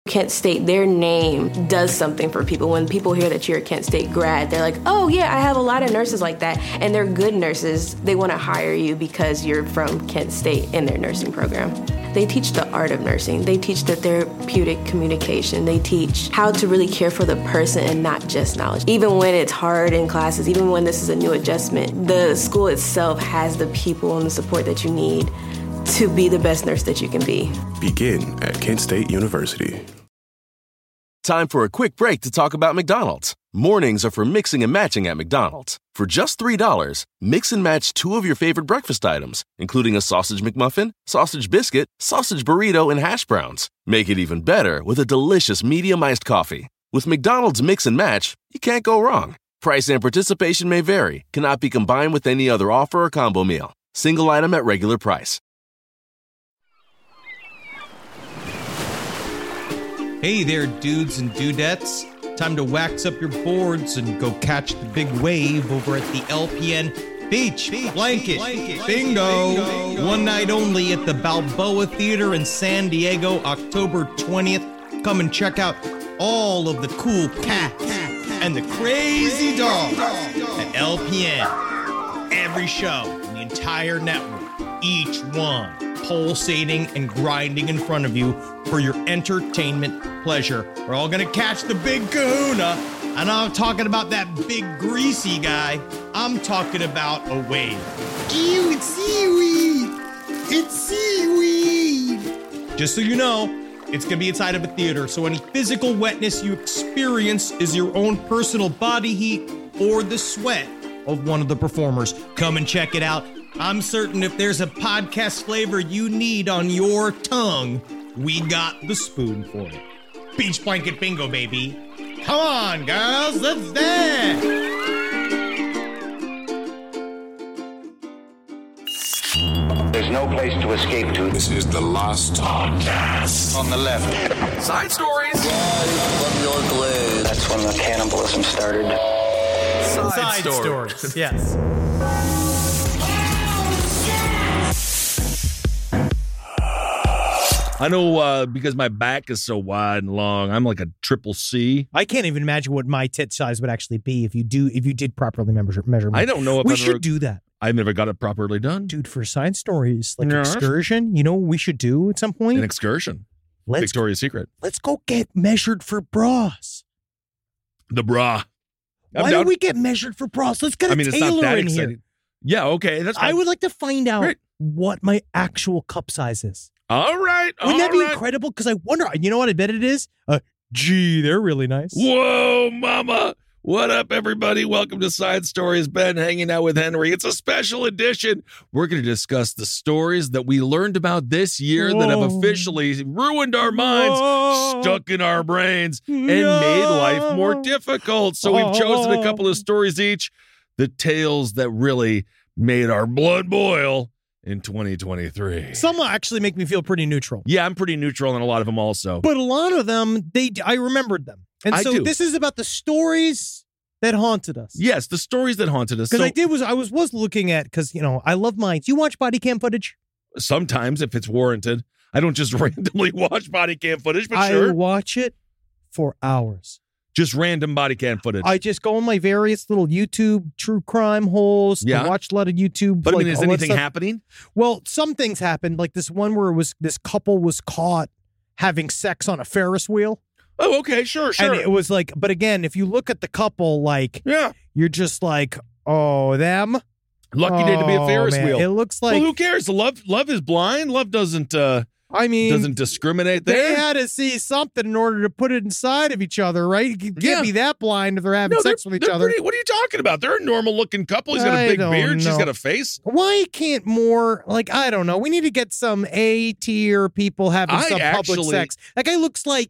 Kent State, their name does something for people. When people hear that you're a Kent State grad, they're like, oh yeah, I have a lot of nurses like that. And they're good nurses. They want to hire you because you're from Kent State in their nursing program. They teach the art of nursing. They teach the therapeutic communication. They teach how to really care for the person and not just knowledge. Even when it's hard in classes, even when this is a new adjustment, the school itself has the people and the support that you need to be the best nurse that you can be. Begin at Kent State University. Time for a quick break to talk about McDonald's. Mornings are for mixing and matching at McDonald's. For just $3, mix and match 2 of your favorite breakfast items, including a sausage McMuffin, sausage biscuit, sausage burrito, and hash browns. Make it even better with a delicious medium iced coffee. With McDonald's Mix and Match, you can't go wrong. Price and participation may vary, cannot be combined with any other offer or combo meal. Single item at regular price. Hey there, dudes and dudettes. Time to wax up your boards and go catch the big wave over at the LPN Beach Blanket Bingo. One night only at the Balboa Theater in San Diego, October 20th. Come and check out all of the cool cats and the crazy dogs at LPN. Every show in the entire network, each one pulsating and grinding in front of you for your entertainment pleasure. We're all gonna catch the big kahuna. And I'm talking about that big greasy guy. I'm talking about a wave. Ew, it's seaweed! It's seaweed! Just so you know, it's gonna be inside of a theater, so any physical wetness you experience is your own personal body heat or the sweat of one of the performers. Come and check it out. I'm certain if there's a podcast flavor you need on your tongue, we got the spoon for it. Beach Blanket Bingo, baby. Come on, girls, let's dance. There's no place to escape to. This is the Lost Podcast. On the left. Side stories. That's when the cannibalism started. Side stories. Yes. I know because my back is so wide and long, I'm like a triple C. I can't even imagine what my tit size would actually be if you did properly measure me. I don't know if we should do that. I've never got it properly done. Dude, for side stories, like excursion, you know what we should do at some point? An excursion. Victoria's Secret. Let's go get measured for bras. The bra. Why don't we get measured for bras? Let's get a tailor in here. Yeah, okay. That's fine. I would like to find out what my actual cup size is. All right. Wouldn't that be incredible? Because I wonder, you know what I bet it is? Gee, they're really nice. Whoa, mama. What up, everybody? Welcome to Side Stories. Ben hanging out with Henry. It's a special edition. We're going to discuss the stories that we learned about this year that have officially ruined our minds, stuck in our brains, and made life more difficult. So we've chosen a couple of stories each, the tales that really made our blood boil in 2023. Some actually make me feel pretty neutral. Yeah, I'm pretty neutral on a lot of them also. But a lot of them, I remembered them. And so this is about the stories that haunted us. Yes, the stories that haunted us. Because I was looking at, because, you know, I love mine. Do you watch body cam footage? Sometimes, if it's warranted. I don't just randomly watch body cam footage, but I watch it for hours. Just random body cam footage. I just go on my various little YouTube true crime holes. Yeah. I watch a lot of YouTube. But I mean, is anything happening? Well, some things happened. Like this one where this couple was caught having sex on a Ferris wheel. Oh, okay, sure. And it was like, but again, if you look at the couple, like, you're just like, oh, them. Lucky day to be a Ferris wheel. It looks like. Well, who cares? Love is blind. Love doesn't. Doesn't discriminate there. They had to see something in order to put it inside of each other, right? You can't be that blind if they're having sex with each other. What are you talking about? They're a normal-looking couple. He's got a big beard. She's got a face. Why can't more, like, I don't know. We need to get some A-tier people having some public sex. That guy looks like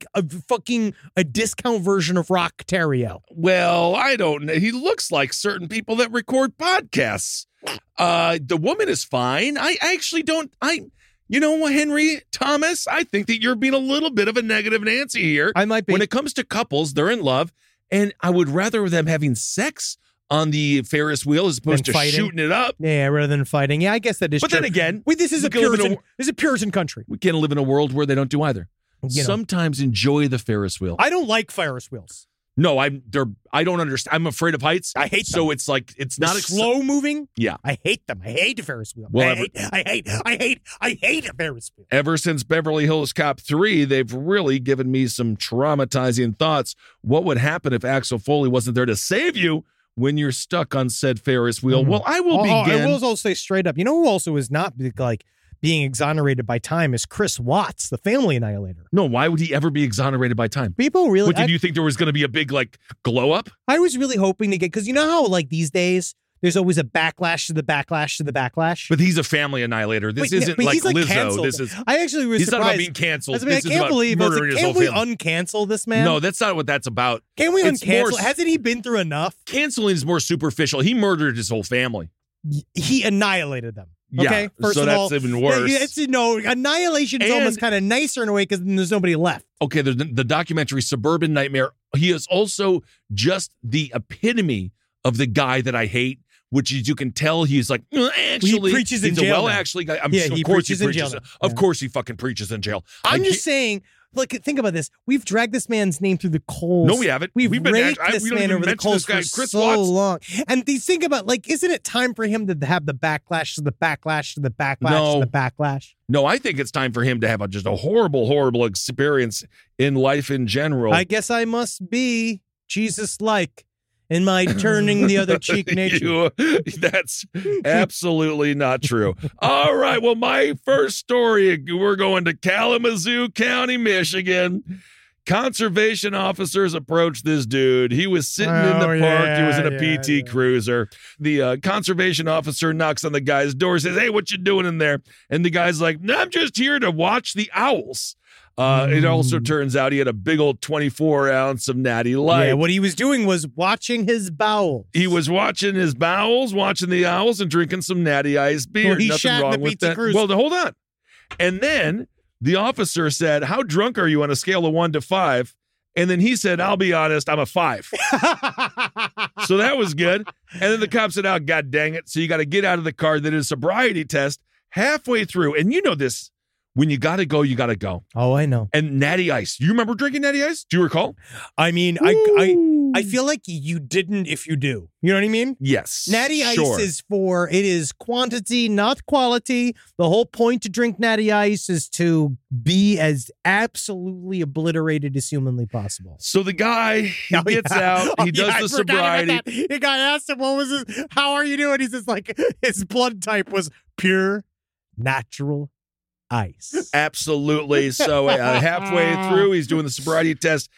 a discount version of Rock Terrio. Well, I don't know. He looks like certain people that record podcasts. The woman is fine. I actually don't. You know what, Henry Thomas? I think that you're being a little bit of a negative Nancy here. I might be. When it comes to couples, they're in love, and I would rather them having sex on the Ferris wheel as opposed to shooting it up. Yeah, rather than fighting. Yeah, I guess that is true. But then again, this is a Puritan country. We can't live in a world where they don't do either. sometimes enjoy the Ferris wheel. I don't like Ferris wheels. No, I don't understand. I'm afraid of heights. I hate them. So it's like it's not slow moving. Yeah, I hate them. I hate a Ferris wheel. Well, I hate a Ferris wheel. Ever since Beverly Hills Cop 3, they've really given me some traumatizing thoughts. What would happen if Axel Foley wasn't there to save you when you're stuck on said Ferris wheel? Well, I will begin. I will also say straight up. You know who also is not like being exonerated by time is Chris Watts, the Family Annihilator. No, why would he ever be exonerated by time? People really... What, did you think there was going to be a big, like, glow up? I was really hoping to get... Because you know how, like, these days, there's always a backlash to the backlash to the backlash? But he's a Family Annihilator. This isn't like Lizzo. Canceled. This is... I actually was He's surprised. not about being canceled. I can't believe... Can't we uncancel this man? No, that's not what that's about. Can we uncancel? Hasn't he been through enough? Canceling is more superficial. He murdered his whole family. He annihilated them. Okay, yeah, first so of that's all, even worse. Annihilation is almost kind of nicer in a way because there's nobody left. Okay, the documentary Suburban Nightmare, he is also just the epitome of the guy that I hate, which is, you can tell he's like, actually, he preaches in jail. Well, actually, he preaches in jail. Of course he fucking preaches in jail. I'm just saying, like, think about this. We've dragged this man's name through the coals. No, we haven't. We've raked this man over the coals for so long. And these think about, like, isn't it time for him to have the backlash to the backlash to the backlash to the backlash? No, I think it's time for him to have just a horrible, horrible experience in life in general. I guess I must be Jesus-like in my turning the other cheek nature. That's absolutely not true. All right, well, my first story, we're going to Kalamazoo County, Michigan. Conservation officers approached this dude. He was sitting in the park. He was in a PT Cruiser. The conservation officer knocks on the guy's door, says, "Hey, what you doing in there?" And the guy's like, "No, I'm just here to watch the owls." It also turns out he had a big old 24-ounce of Natty Light. Yeah, what he was doing was watching his bowels. He was watching his bowels, watching the owls, and drinking some Natty Ice beer. Well, he Nothing shat wrong in the with PT that. Cruiser. Well, hold on. And then the officer said, "How drunk are you on a scale of 1 to 5?" And then he said, "I'll be honest, I'm a 5. So that was good. And then the cop said, "Oh, God dang it. So you got to get out of the car." They did a sobriety test halfway through. And you know this. When you got to go, you got to go. Oh, I know. And Natty Ice. You remember drinking Natty Ice? Do you recall? I mean, I feel like you didn't if you do. You know what I mean? Yes. Natty Ice it is quantity, not quality. The whole point to drink Natty Ice is to be as absolutely obliterated as humanly possible. So the guy, he gets out, he does the sobriety. The guy asked him, how are you doing? He says, like, his blood type was pure, natural ice. Absolutely. So halfway through, he's doing the sobriety test.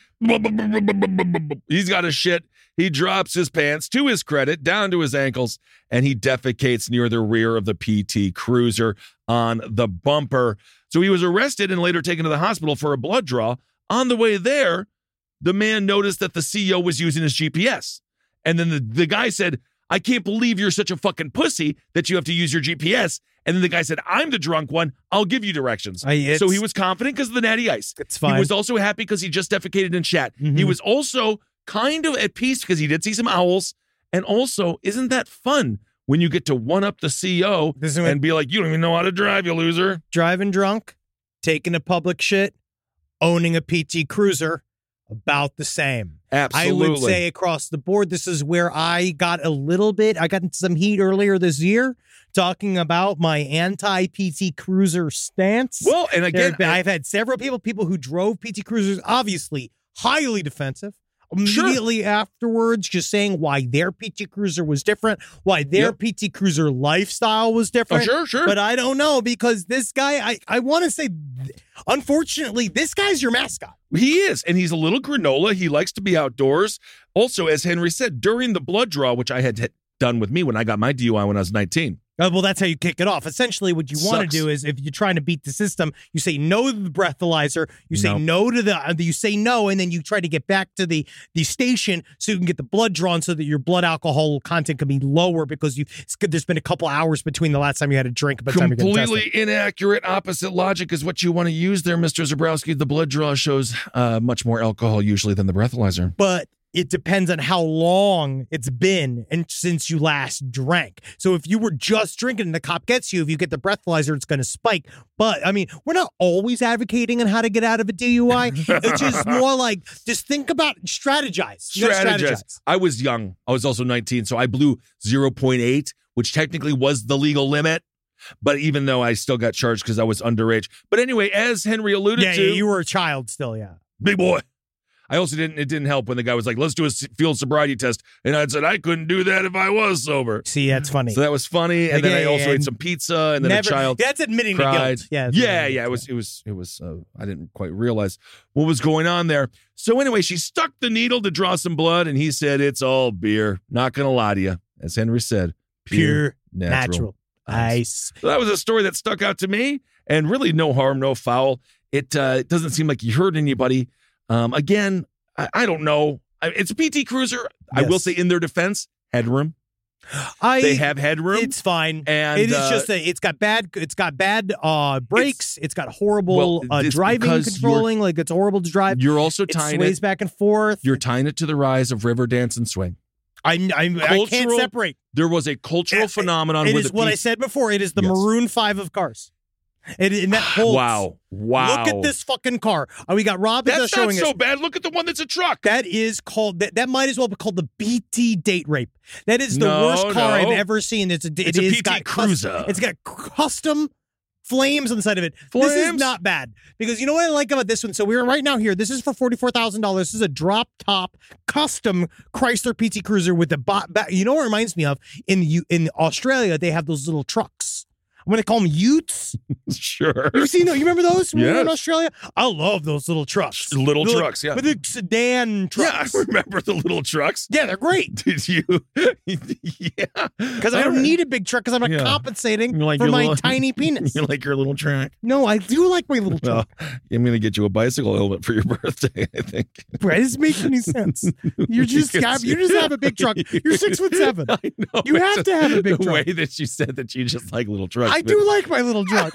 He's got a shit. He drops his pants, to his credit, down to his ankles, and he defecates near the rear of the PT Cruiser on the bumper. So he was arrested and later taken to the hospital for a blood draw. On the way there, the man noticed that the CEO was using his GPS. And then the guy said, "I can't believe you're such a fucking pussy that you have to use your GPS." And then the guy said, "I'm the drunk one. I'll give you directions." So he was confident because of the Natty Ice. It's fine. He was also happy because he just defecated and shat. Mm-hmm. He was also kind of at peace because he did see some owls. And also, isn't that fun when you get to one-up the CEO and be like, "You don't even know how to drive, you loser." Driving drunk, taking a public shit, owning a PT Cruiser, about the same. Absolutely. I would say across the board, this is where I got into some heat earlier this year talking about my anti-PT Cruiser stance. Well, and again, I've had several people who drove PT Cruisers, obviously highly defensive. Immediately afterwards, just saying why their PT Cruiser was different, why their PT Cruiser lifestyle was different. Oh, sure. But I don't know, because this guy, I want to say, unfortunately, this guy's your mascot. He is, and he's a little granola. He likes to be outdoors. Also, as Henry said, during the blood draw, which I had done with me when I got my DUI when I was 19. Well, that's how you kick it off. Essentially, what you want to do is, if you're trying to beat the system, you say no to the breathalyzer, you say no to you say no, and then you try to get back to the station so you can get the blood drawn so that your blood alcohol content can be lower because there's been a couple hours between the last time you had a drink. By the time completely inaccurate. Opposite logic is what you want to use there, Mr. Zabrowski. The blood draw shows much more alcohol usually than the breathalyzer. But it depends on how long it's been and since you last drank. So if you were just drinking and the cop gets you, if you get the breathalyzer, it's going to spike. But I mean, we're not always advocating on how to get out of a DUI. It's just more like, just think about, strategize. You gotta strategize. I was young. I was also 19, so I blew 0.8, which technically was the legal limit. But even though I still got charged because I was underage. But anyway, as Henry alluded to. Yeah, you were a child still, yeah. Big boy. It didn't help when the guy was like, let's do a field sobriety test. And I said, I couldn't do that if I was sober. See, that's funny. So that was funny. And then I also ate some pizza and then a child That's admitting cried. to guilt. Yeah. It was I didn't quite realize what was going on there. So anyway, she stuck the needle to draw some blood and he said, it's all beer. Not going to lie to you. As Henry said, pure natural ice. So that was a story that stuck out to me and really no harm, no foul. It doesn't seem like you hurt anybody. Again, I don't know. It's a PT Cruiser. Yes. I will say in their defense, headroom. They have headroom. It's fine. And it is just it's got bad brakes. It's got horrible driving controlling. Like it's horrible to drive. You're also tying it sways back and forth. You're tying it to the rise of river dance and swing. I can't separate. There was a cultural phenomenon. It is what I said before. It is the Maroon 5 of cars. And that holds. Wow. Look at this fucking car. We got Rob. That's showing not so bad. Look at the one that's a truck. That is called. That might as well be called the BT date rape. That is the worst car I've ever seen. It's a PT Cruiser. It's got custom flames on the side of it. This is not bad because you know what I like about this one. So we're right now here. This is for $44,000. This is a drop top custom Chrysler PT Cruiser with the you know what it reminds me of? In Australia, they have those little trucks. I'm going to call them utes. Sure. You remember those when we were in Yes. Australia? I love those little trucks. Little trucks, yeah. With the sedan trucks. Yeah, I remember the little trucks. Yeah, they're great. Did you? Yeah. Because I don't need a big truck because I'm not compensating for my tiny penis. You like your little truck? No, I do like my little truck. Well, I'm going to get you a bicycle helmet for your birthday, I think. That doesn't make any sense. You just have a big truck. You're 6'7". I know. You have to have a big the truck. way that you said that you just like little trucks. I do like my little truck.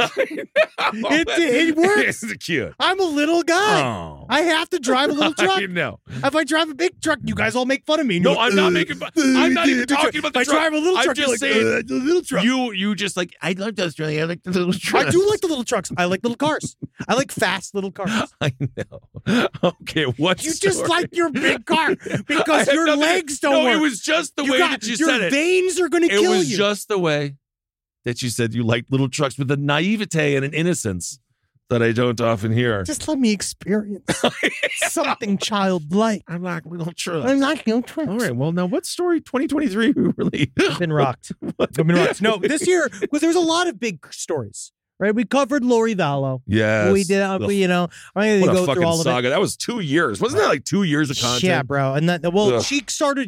It works. It's cute. I'm a little guy. Oh. I have to drive a little truck. I know. If I drive a big truck, you guys all make fun of me. No, I'm not making fun. I'm not even talking about the if truck. I drive a little truck, I'm just saying, the little truck. You just like, I love Australia. I like the little trucks. I do like the little trucks. I like little cars. I like fast little cars. I know. Okay, what? You just like your big car because your legs don't work. It was just the way that you said it. Your veins are going to kill you. It was just the way that you said you like little trucks with a naivete and an innocence that I don't often hear. Just let me experience something childlike. I like little trucks. I like little trucks. All right. Well, now what story 2023 really? I've been rocked. I've been rocked. No, this year, because there was a lot of big stories. Right, we covered Lori Vallow. Yes, we did. I'm going to go through all of saga. it. That was 2 years, wasn't that like 2 years of content? Yeah, bro. And it all started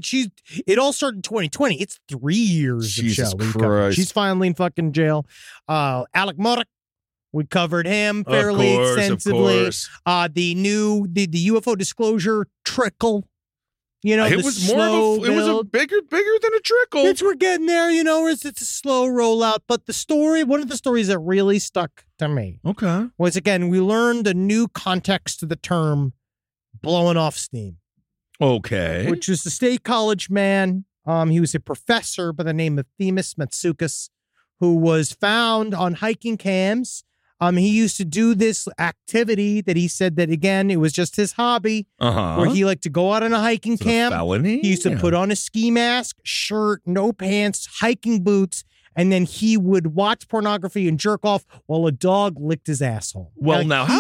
in 2020. It's 3 years Jesus of show. Christ. She's finally in fucking jail. Alec Murdoch, we covered him fairly extensively. Of course. The UFO disclosure trickle. It was more of it was a bigger than a trickle. We're getting there, it's a slow rollout. But one of the stories that really stuck to me was, again, we learned a new context to the term blowing off steam. Okay. Which was the State College man. He was a professor by the name of Themis Matsoukas, who was found on hiking cams. He used to do this activity that he said that, again, it was just his hobby, where he liked to go out on a hiking camp. Felony? He used to put on a ski mask, shirt, no pants, hiking boots, and then he would watch pornography and jerk off while a dog licked his asshole. Well,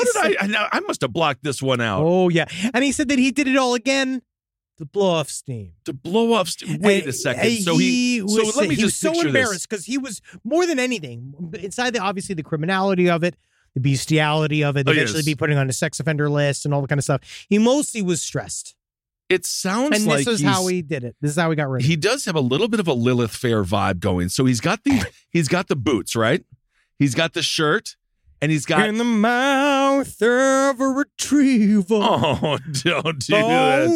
I must have blocked this one out. Oh, yeah. And he said that he did it all again to blow off steam. To blow off steam. Wait a second. He was so embarrassed because he was, more than anything, inside obviously the criminality of it, the bestiality of it, eventually be putting on a sex offender list and all that kind of stuff. He mostly was stressed. It sounds like this is how he did it. This is how he got rid of it. He does have a little bit of a Lilith Fair vibe going. So he's got the boots, right? He's got the shirt. And he's got in the mouth of a retriever. Oh, don't do that.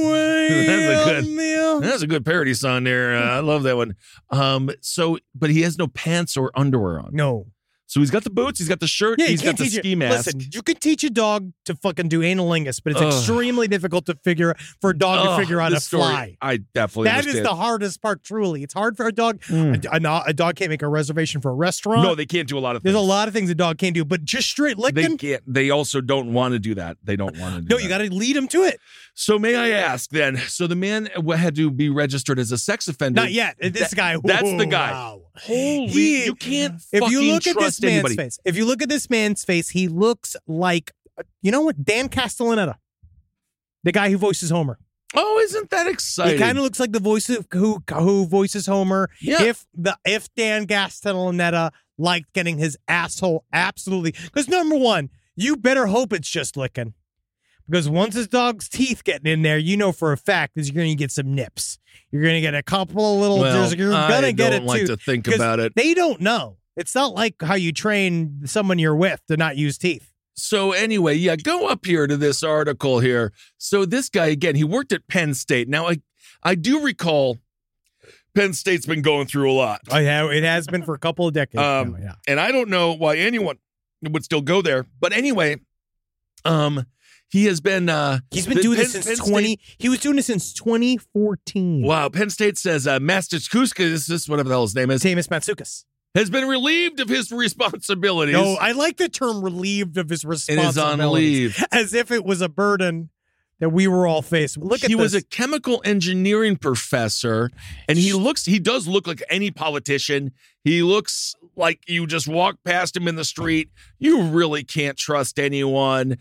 That's a good parody song there. I love that one. But he has no pants or underwear on. No. So he's got the boots, he's got the shirt, Yeah, he's got the ski mask. Listen, you can teach a dog to fucking do analingus, but it's extremely difficult to figure for a dog to figure out this to fly. story, I definitely That understand. is the hardest part, truly. It's hard for a dog. A dog can't make a reservation for a restaurant. No, they can't do a lot of things. There's a lot of things a dog can't do, but just straight They licking. can't. They also don't want to do that. They don't want to do No, that. you got to lead him to it. So may I ask then, so the man had to be registered as a sex offender. Not yet. This guy. That's the guy. Wow. Holy, you can't If fucking you look at trust this man's anybody. face, if you look at this man's face, he looks like, you know what? Dan Castellaneta, the guy who voices Homer. Oh, isn't that exciting? He kind of looks like the voice of who voices Homer. Yeah. If Dan Castellaneta liked getting his asshole absolutely, because number one, you better hope it's just licking, because once his dog's teeth getting in there, you know for a fact that you're going to get some nips. You're going to get a couple of little. Well, you're going to get I it don't like too, to think 'cause about it. They don't know. It's not like how you train someone you're with to not use teeth. So anyway, yeah, go up here to this article here. So this guy, again, he worked at Penn State. Now, I do recall Penn State's been going through a lot. Oh yeah, it has been for a couple of decades now, yeah. And I don't know why anyone would still go there. But anyway, he has been He's been doing this since 20. He was doing this since 2014. Wow, Penn State says Massachusetts, whatever the hell his name is, Tamas Matsoukas. has been relieved of his responsibilities. No, I like the term relieved of his and responsibilities. is on leave. As if it was a burden that we were all faced with. Look at He this. was a chemical engineering professor, and he does look like any politician. He looks like you just walk past him in the street. You really can't trust anyone.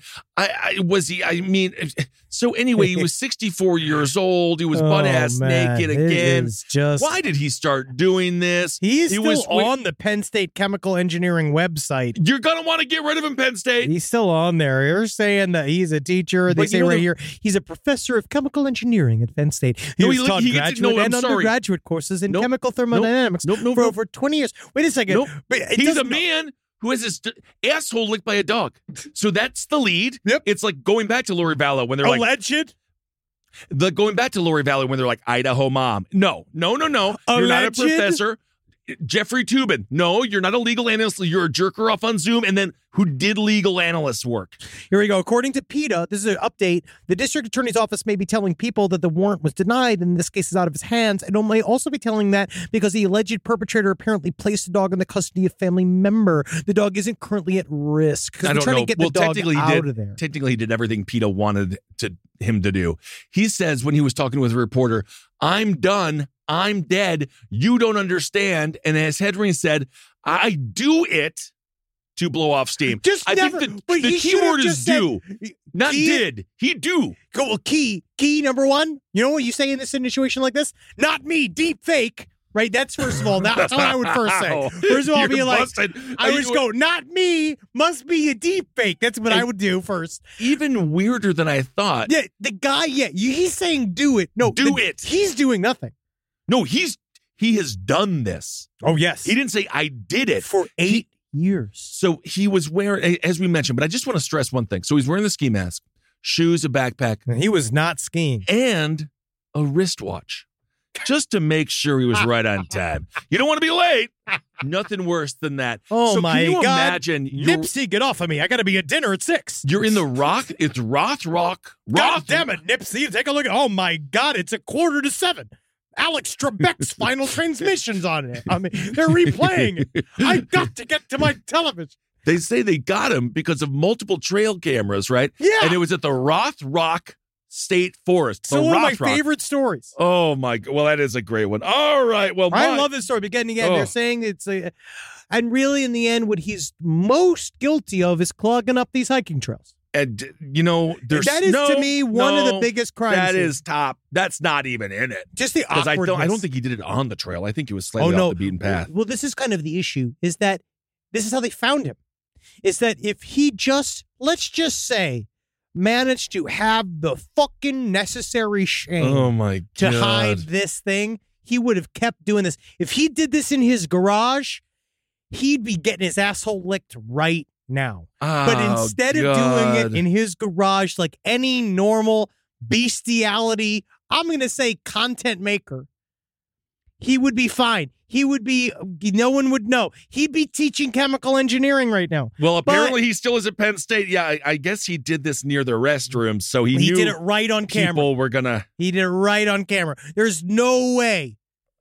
So anyway, he was 64 years old. He was butt-ass naked again. Why did he start doing this? He was on the Penn State Chemical Engineering website. You're going to want to get rid of him, Penn State. He's still on there. You're saying that he's a teacher. They say right here, he's a professor of chemical engineering at Penn State. He's taught graduate and undergraduate courses in chemical thermodynamics for over 20 years. Wait a second. He's a man who has his asshole licked by a dog. So that's the lead. Yep. It's like going back to Lori Vallow when they're alleged. Going back to Lori Vallow when they're like, Idaho mom. No. You're not a professor. Jeffrey Toobin. No, you're not a legal analyst. You're a jerker off on Zoom. And then who did legal analyst work? Here we go. According to PETA, this is an update. The district attorney's office may be telling people that the warrant was denied and this case is out of his hands. And it may also be telling that because the alleged perpetrator apparently placed the dog in the custody of a family member. The dog isn't currently at risk. I don't trying know. to get the dog out of there. Technically, he did everything PETA wanted him to do. He says when he was talking with a reporter, I'm done. I'm dead. You don't understand. And as Hedring said, I do it to blow off steam. Just I never, think but the he key should have word is just said, do. Not key- did. He do. Go, well, key number one. You know what you say in this situation like this? Not me, deep fake. Right? That's first of all, that's what I would first say. First of all, I'd be like, I would just go, not me, must be a deep fake. That's what I would do first. Even weirder than I thought. Yeah, the guy, he's saying do it. No, do it. He's doing nothing. No, he has done this. Oh, yes. He didn't say I did it. For 8 years. So he was wearing, as we mentioned, but I just want to stress one thing. So he's wearing the ski mask, shoes, a backpack. And he was not skiing. And a wristwatch. Just to make sure he was right on time. You don't want to be late. Nothing worse than that. Oh, so my can you God. imagine? Nipsey, get off of me. I got to be at dinner at 6. You're in the Rock. It's Roth. God damn it, Nipsey. Take a look. Oh, my God. It's 6:45. Alex Trebek's Final Transmission's on it. I mean, they're replaying it. I got to get to my television. They say they got him because of multiple trail cameras, right? Yeah. And it was at the Roth Rock State Forest. So one of my favorite stories. Oh, my God. Well, that is a great one. All right. Well, I love this story. Beginning again, they're saying it's and really in the end, what he's most guilty of is clogging up these hiking trails. And, there's that is to me one of the biggest crimes. That is top. That's not even in it. Just the awkwardness. I don't think he did it on the trail. I think he was slightly off the beaten path. Well, this is kind of the issue, is that this is how they found him. Is that if he just, let's just say, managed to have the fucking necessary shame to hide this thing, he would have kept doing this. If he did this in his garage, he'd be getting his asshole licked right now. But instead of doing it in his garage like any normal bestiality, I'm going to say content maker, he would be fine. No one would know. He'd be teaching chemical engineering right now. Well, apparently he still is at Penn State. Yeah, I guess he did this near the restrooms, so he knew did it right on camera. People were gonna. He did it right on camera. There's no way.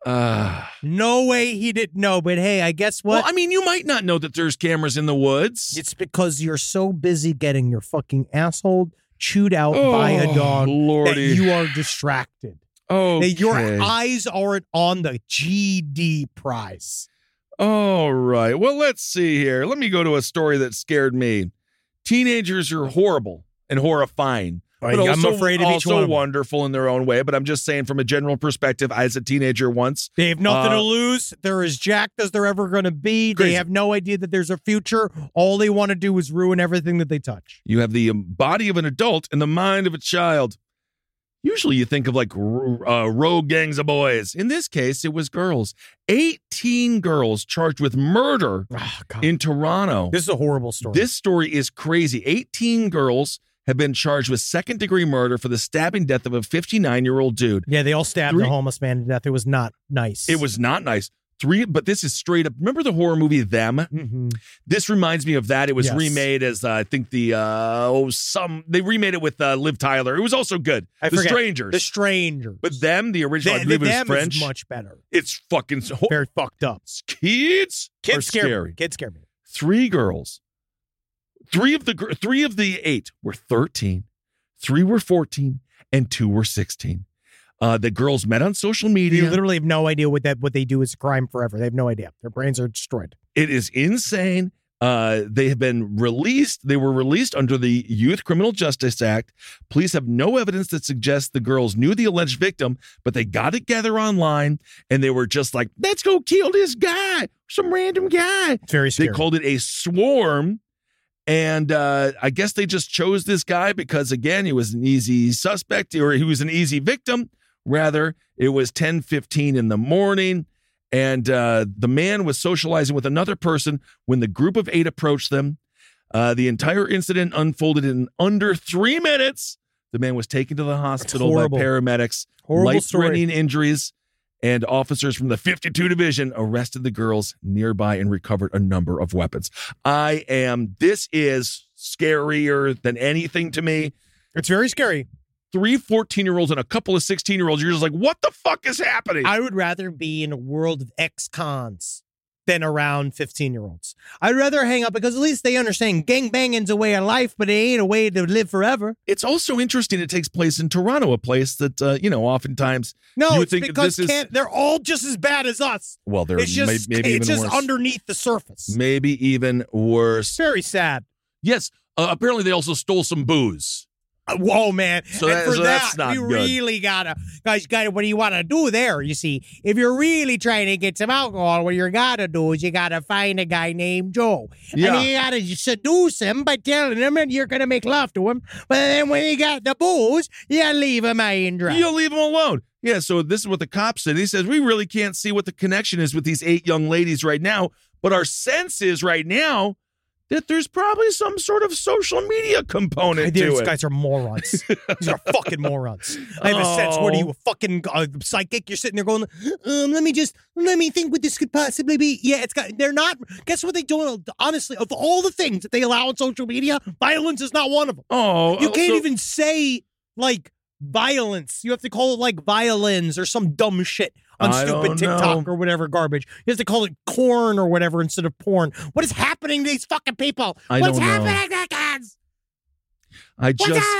No way he didn't know. But hey, I guess what? Well, I mean, you might not know that there's cameras in the woods. It's because you're so busy getting your fucking asshole chewed out by a dog that you are distracted. Oh, your eyes aren't on the GD prize. All right. Well, let's see here. Let me go to a story that scared me. Teenagers are horrible and horrifying. But I'm afraid of each one of them. Wonderful in their own way. But I'm just saying, from a general perspective, I, as a teenager once, they have nothing to lose. They're as jacked as they're ever going to be. Crazy. They have no idea that there's a future. All they want to do is ruin everything that they touch. You have the body of an adult and the mind of a child. Usually you think of like rogue gangs of boys. In this case, it was girls. 18 girls charged with murder in Toronto. This is a horrible story. This story is crazy. 18 girls have been charged with second-degree murder for the stabbing death of a 59-year-old dude. Yeah, they all stabbed the homeless man to death. It was not nice. It was not nice. But this is straight up. Remember the horror movie Them? Mm-hmm. This reminds me of that. It was remade as I think they remade it with Liv Tyler. It was also good. The Strangers. But Them, the original, I believe it was French. Is much better. It's fucking very fucked up. Kids are scary. Kids scare me. 3 girls. 3 of the 8 were 13. 3 were 14, and 2 were 16. The girls met on social media. You literally have no idea what they do is crime forever. They have no idea. Their brains are destroyed. It is insane. They have been released. They were released under the Youth Criminal Justice Act. Police have no evidence that suggests the girls knew the alleged victim, but they got together online and they were just like, let's go kill this guy, some random guy. It's very scary. They called it a swarm. And I guess they just chose this guy because, again, he was an easy suspect, or he was an easy victim. Rather, it was 10:15 in the morning, and the man was socializing with another person when the group of 8 approached them. The entire incident unfolded in under 3 minutes. The man was taken to the hospital by paramedics. Life-threatening injuries, and officers from the 52 Division arrested the girls nearby and recovered a number of weapons. This is scarier than anything to me. It's very scary. 3 14-year-olds and a couple of 16-year-olds. You're just like, what the fuck is happening? I would rather be in a world of ex-cons than around 15-year-olds. I'd rather hang out because at least they understand gangbanging's a way of life, but it ain't a way to live forever. It's also interesting it takes place in Toronto, a place that, oftentimes... No, you it's think because they're all just as bad as us. Well, they're maybe even worse. It's just underneath the surface. Maybe even worse. Very sad. Yes. Apparently, they also stole some booze. Whoa, man. So that's not we good. Really gotta, guys, what do you want to do there? You see, if you're really trying to get some alcohol, what you gotta do is you gotta find a guy named Joe. Yeah. And you gotta seduce him by telling him that you're gonna make love to him. But then when he got the booze, you leave him high and dry. You leave him alone. Yeah, so this is what the cop said. He says, we really can't see what the connection is with these 8 young ladies right now, but our sense is right now that there's probably some sort of social media component to it. These guys are morons. These are fucking morons. I have a sense. What are you, a fucking psychic? You're sitting there going, let me think what this could possibly be. Yeah, they're not. Guess what they do? Honestly, of all the things that they allow on social media, violence is not one of them. You can't even say, like, violence. You have to call it, like, violins or some dumb shit on stupid TikTok or whatever garbage. You have to call it corn or whatever instead of porn. What is happening to these fucking people? What's happening to kids? I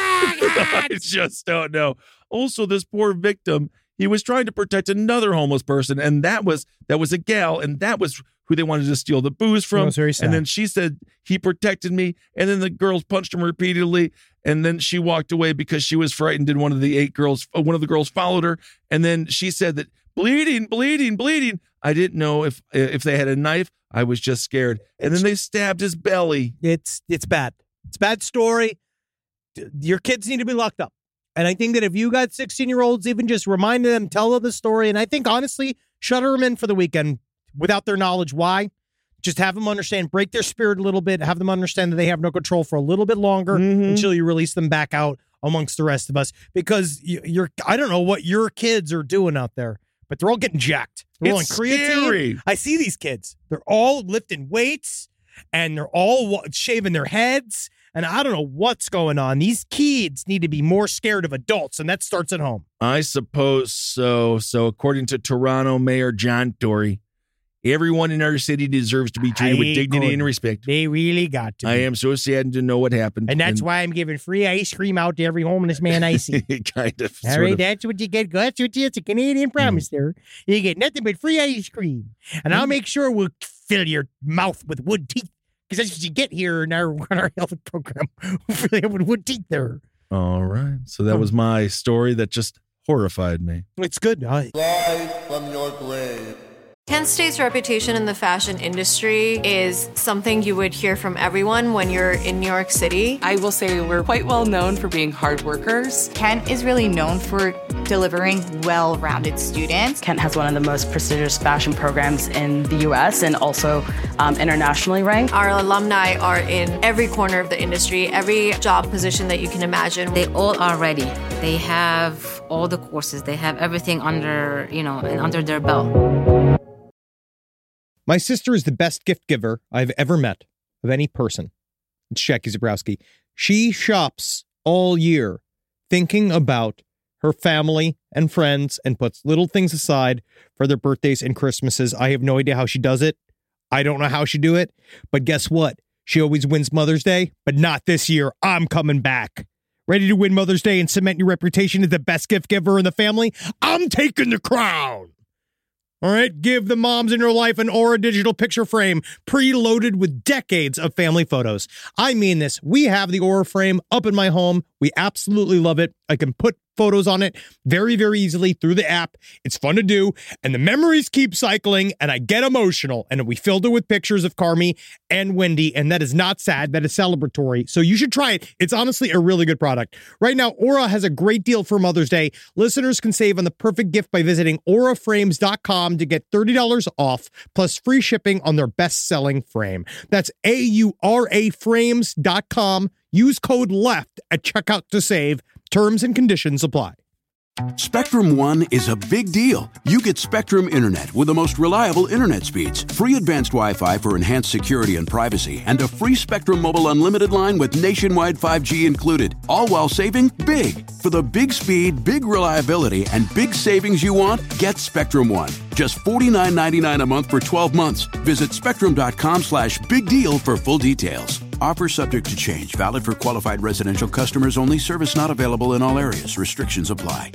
just don't know. Also, this poor victim, he was trying to protect another homeless person, and that was a gal, and that was who they wanted to steal the booze from. That was very sad. And then she said, he protected me, and then the girls punched him repeatedly, and then she walked away because she was frightened, and one of the girls followed her, and then she said that bleeding. I didn't know if they had a knife. I was just scared. And then they stabbed his belly. It's bad. It's a bad story. Your kids need to be locked up. And I think that if you got 16-year-olds, even just remind them, tell them the story. And I think, honestly, shutter them in for the weekend without their knowledge. Why? Just have them understand, break their spirit a little bit, have them understand that they have no control for a little bit longer until you release them back out amongst the rest of us. Because I don't know what your kids are doing out there, but they're all getting jacked. They're all on It's creatine. scary. I see these kids. They're all lifting weights, and they're all shaving their heads, and I don't know what's going on. These kids need to be more scared of adults, and that starts at home. I suppose so. So according to Toronto Mayor John Tory, everyone in our city deserves to be treated with dignity and respect. They really got to. I am so saddened to know what happened. And that's why I'm giving free ice cream out to every homeless man I see. kind of. All sort right, of. that's what you get. That's what you, it's a Canadian promise there. You get nothing but free ice cream. And I'll make sure we'll fill your mouth with wood teeth. Because that's what you get here in our health program. We'll fill you with wood teeth there. All right. So that was my story that just horrified me. It's good. Rise from your grave. Kent State's reputation in the fashion industry is something you would hear from everyone when you're in New York City. I will say we're quite well known for being hard workers. Kent is really known for delivering well-rounded students. Kent has one of the most prestigious fashion programs in the U.S. and also internationally ranked. Our alumni are in every corner of the industry, every job position that you can imagine. They all are ready. They have all the courses. They have everything under their belt. My sister is the best gift giver I've ever met of any person. It's Jackie Zabrowski. She shops all year thinking about her family and friends and puts little things aside for their birthdays and Christmases. I have no idea how she does it. I don't know how she do it. But guess what? She always wins Mother's Day, but not this year. I'm coming back. Ready to win Mother's Day and cement your reputation as the best gift giver in the family? I'm taking the crown. All right, give the moms in your life an Aura digital picture frame preloaded with decades of family photos. I mean this. We have the Aura frame up in my home. We absolutely love it. I can put photos on it very, very easily through the app. It's fun to do, and the memories keep cycling, and I get emotional. And we filled it with pictures of Carmi and Wendy, and that is not sad. That is celebratory. So you should try it. It's honestly a really good product. Right now, Aura has a great deal for Mother's Day. Listeners can save on the perfect gift by visiting auraframes.com to get $30 off, plus free shipping on their best-selling frame. That's auraframes.com. Use code LEFT at checkout to save. Terms and conditions apply. Spectrum One is a big deal. You get Spectrum Internet with the most reliable internet speeds, free advanced Wi-Fi for enhanced security and privacy, and a free Spectrum Mobile Unlimited line with nationwide 5G included, all while saving big. For the big speed, big reliability, and big savings you want, get Spectrum One. Just $49.99 a month for 12 months. Visit spectrum.com/big deal for full details. Offer subject to change. Valid for qualified residential customers only. Service not available in all areas. Restrictions apply.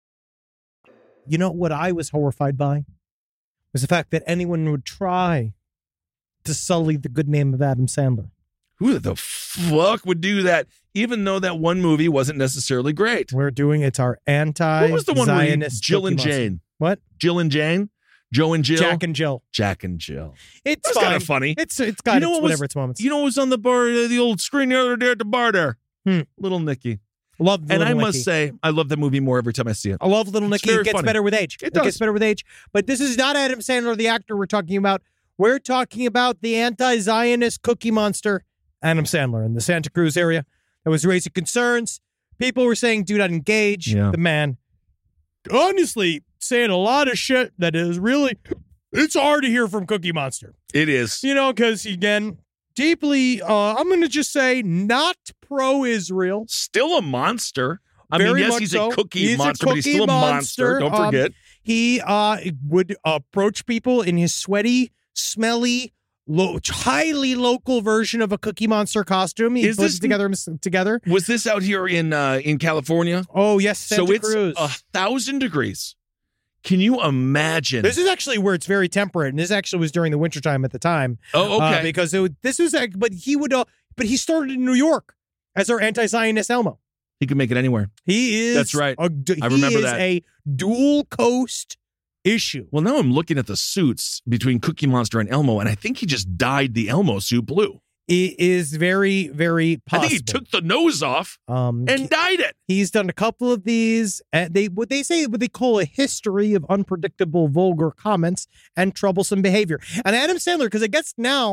You know what I was horrified by? Was the fact that anyone would try to sully the good name of Adam Sandler. Who the fuck would do that? Even though that one movie wasn't necessarily great. We're doing it's our anti-Zionist. What was the one where Jill and Jane? What? Jill and Jane? Joe and Jill? Jack and Jill. Jack and Jill. It's kind of funny. It's got whatever its moments. You know what was on the bar, the old screen the other day at the bar there? Little Nicky. Love and Little I must say, I love that movie more every time I see it. I love Little Nicky. It gets funny. better with age. It gets better with age. But this is not Adam Sandler, the actor we're talking about. We're talking about the anti-Zionist cookie monster, Adam Sandler, in the Santa Cruz area that was raising concerns. People were saying, do not engage. Yeah. The man, honestly, saying a lot of shit that is really, it's hard to hear from Cookie Monster. It is. You know, because, again, deeply, I'm going to just say, not pro-Israel. Still a monster. I Very mean, yes, much he's so. a cookie monster, but he's still a monster. Don't forget. He would approach people in his sweaty, smelly, highly local version of a Cookie Monster costume. He puts it together. Was this out here in California? Oh, yes, Santa Cruz. So it's 1,000 degrees. Can you imagine? This is actually where it's very temperate, and this actually was during the wintertime at the time. Oh, okay. Because but he started in New York as our anti-Zionist Elmo. He could make it anywhere. He is. That's right. I remember that. He is a dual coast issue. Well, now I'm looking at the suits between Cookie Monster and Elmo, and I think he just dyed the Elmo suit blue. It is very, very possible. I think he took the nose off and dyed it. He's done a couple of these. What they call a history of unpredictable, vulgar comments and troublesome behavior. And Adam Sandler, because I guess now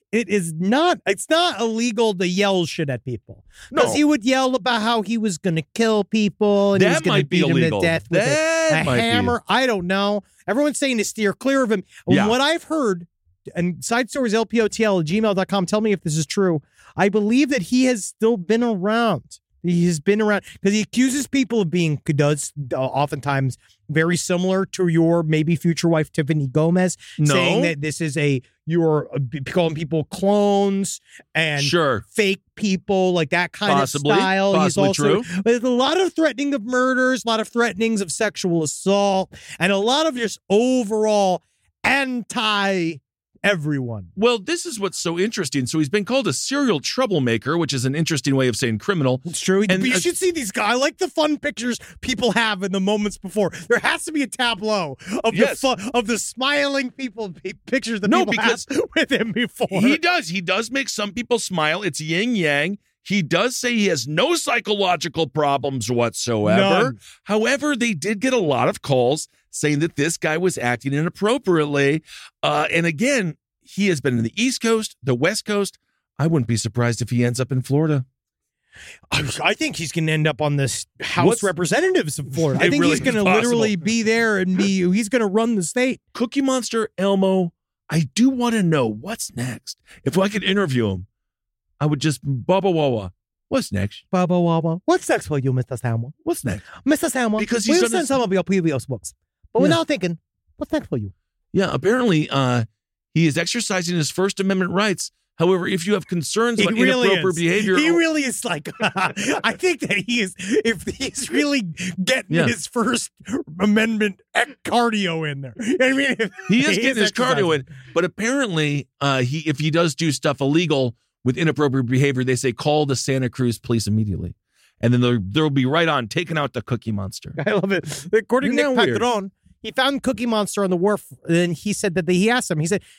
it's not illegal to yell shit at people. No. Because he would yell about how he was going to kill people and he was going to beat them to death with a hammer. I don't know. Everyone's saying to steer clear of him. Yeah. What I've heard, and side stories lpotl@gmail.com, tell me if this is true. I believe that he has still been around. He has been around because he accuses people of being, oftentimes very similar to your maybe future wife, Tiffany Gomez, saying that this is you're calling people clones and fake people, like that kind of style. Possibly true. There's a lot of threatening of murders, a lot of threatenings of sexual assault, and a lot of just overall anti-everyone. Well, this is what's so interesting. So he's been called a serial troublemaker, which is an interesting way of saying criminal. It's true. And you should see these guys. I like the fun pictures people have in the moments before. There has to be a tableau of the smiling people pictures that people have with him before. He does. He does make some people smile. It's yin yang. He does say he has no psychological problems whatsoever. None. However, they did get a lot of calls saying that this guy was acting inappropriately. And again, he has been in the East Coast, the West Coast. I wouldn't be surprised if he ends up in Florida. I think he's going to end up on this House Representatives of Florida. I think he's going to literally be there and he's going to run the state. Cookie Monster, Elmo, I do want to know what's next. If I could interview him, I would just, Baba Wawa, what's next? Baba Wawa, what's next for you, Mr. Salmon? What's next? Mr. Salmon, because he's we've seen some of your previous books, but we're now thinking, what's next for you? Yeah, apparently he is exercising his First Amendment rights. However, if you have concerns about inappropriate behavior... He really is like, I think that if he's really getting his First Amendment cardio in there. I mean, he is getting his cardio in, but apparently if he does do stuff illegal with inappropriate behavior, they say call the Santa Cruz police immediately. And then they'll be right on taking out the Cookie Monster. I love it. According to Nick Patron, he found Cookie Monster on the wharf, and he said that he asked him, he said,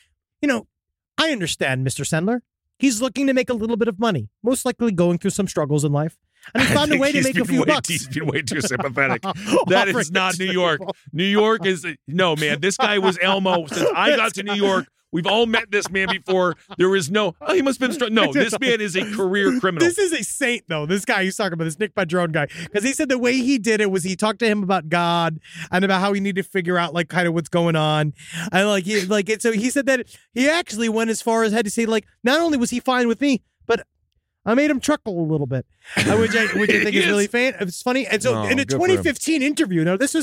I understand, Mr. Sandler. He's looking to make a little bit of money, most likely going through some struggles in life. And he found a way to make a few bucks. He's been way too sympathetic. That is not New York. New York is, no, man, this guy was Elmo since I got to New York. We've all met this man before. There is no, he must have been, no, this man is a career criminal. This is a saint, though, this guy he's talking about, this Nick Padron guy. Because he said the way he did it was he talked to him about God and about how he needed to figure out, like, kind of what's going on. And, so he said that he actually went as far as had to say, like, not only was he fine with me, but I made him chuckle a little bit, which I think is really it's funny. And so in a 2015 interview, now this was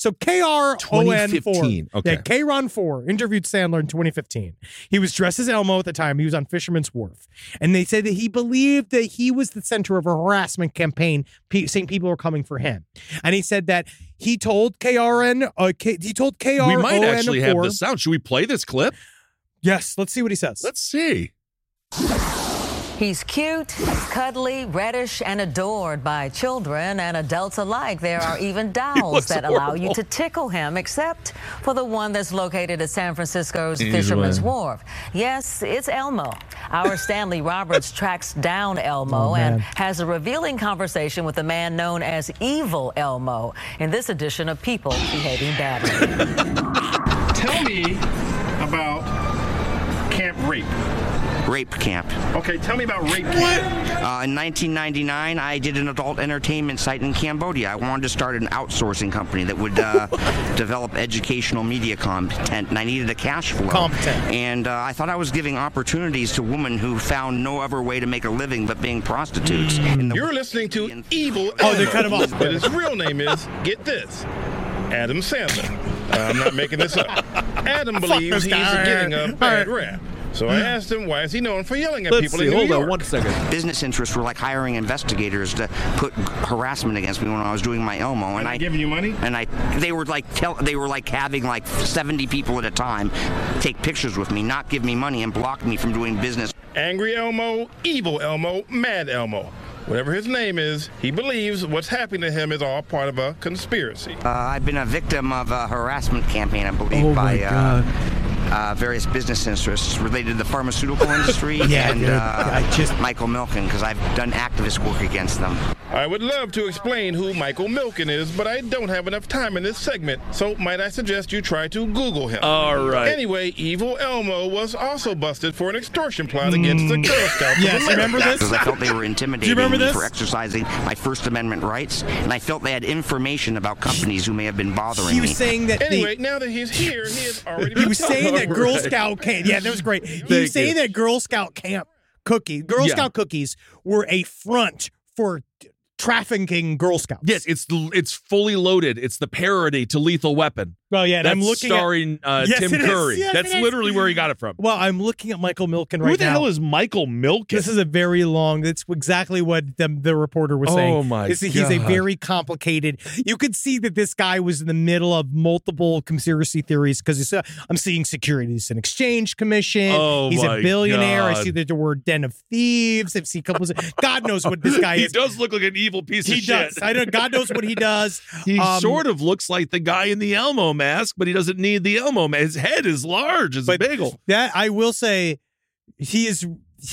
KRON4. Okay. Yeah, KRON4 interviewed Sandler in 2015. He was dressed as Elmo at the time. He was on Fisherman's Wharf. And they said that he believed that he was the center of a harassment campaign, saying people were coming for him. And he said that he told KRON. We might actually have the sound. Should we play this clip? Yes, let's see what he says. Let's see. He's cute, cuddly, reddish, and adored by children and adults alike. There are even dolls that allow you to tickle him, except for the one that's located at San Francisco's Fisherman's Wharf. Yes, it's Elmo. Our Stanley Roberts tracks down Elmo and has a revealing conversation with a man known as Evil Elmo in this edition of People Behaving Badly. Tell me about Camp Rape. Rape camp. Okay, tell me about Rape camp. In 1999, I did an adult entertainment site in Cambodia. I wanted to start an outsourcing company that would develop educational media content, and I needed a cash flow. And I thought I was giving opportunities to women who found no other way to make a living but being prostitutes. You're listening to Evil Elmo. They cut him off. But his real name is, get this, Adam Sandler. I'm not making this up. Adam believes he's getting a bad rap. So I asked him, why is he known for yelling at people in New York? Hold on 1 second. Business interests were like hiring investigators to put harassment against me when I was doing my Elmo. And I giving you money? And they were like having like 70 people at a time take pictures with me, not give me money, and block me from doing business. Angry Elmo, Evil Elmo, Mad Elmo. Whatever his name is, he believes what's happening to him is all part of a conspiracy. I've been a victim of a harassment campaign, I believe, by various business interests related to the pharmaceutical industry and Michael Milken, because I've done activist work against them. I would love to explain who Michael Milken is, but I don't have enough time in this segment, so might I suggest you try to Google him. All right. Anyway, Evil Elmo was also busted for an extortion plot against the Girl Scouts. Yes, remember this? Because I felt they were intimidating remember me this? for exercising my First Amendment rights, and I felt they had information about companies who may have been bothering He me. was saying that Anyway, now that he's here, he has already he was saying that Girl Right. Scout camp. Yeah, that was great. He Thank was saying you. that Girl Scout camp Girl Yeah. Scout cookies were a front for trafficking Girl Scouts. Yes, it's fully loaded. It's the parody to Lethal Weapon. Well, yeah, and That's I'm looking starring Yes, Tim it is. Curry. Yes, That's it is. literally where he got it from. Well, I'm looking at Michael Milken right Who the now. hell is Michael Milken? This is a very long. That's exactly what the reporter was saying. Oh, my He's a God. very complicated. You could see that this guy was in the middle of multiple conspiracy theories because I'm seeing Securities and Exchange Commission. Oh, He's my a billionaire. I God. see that the word Den of Thieves. I've seen couples. God knows what this guy He is. does look like an evil piece of He shit. does. I know. God knows what he does. He sort of looks like the guy in the Elmo mask, but he doesn't need the Elmo mask. His head is large as a bagel. That I will say, he's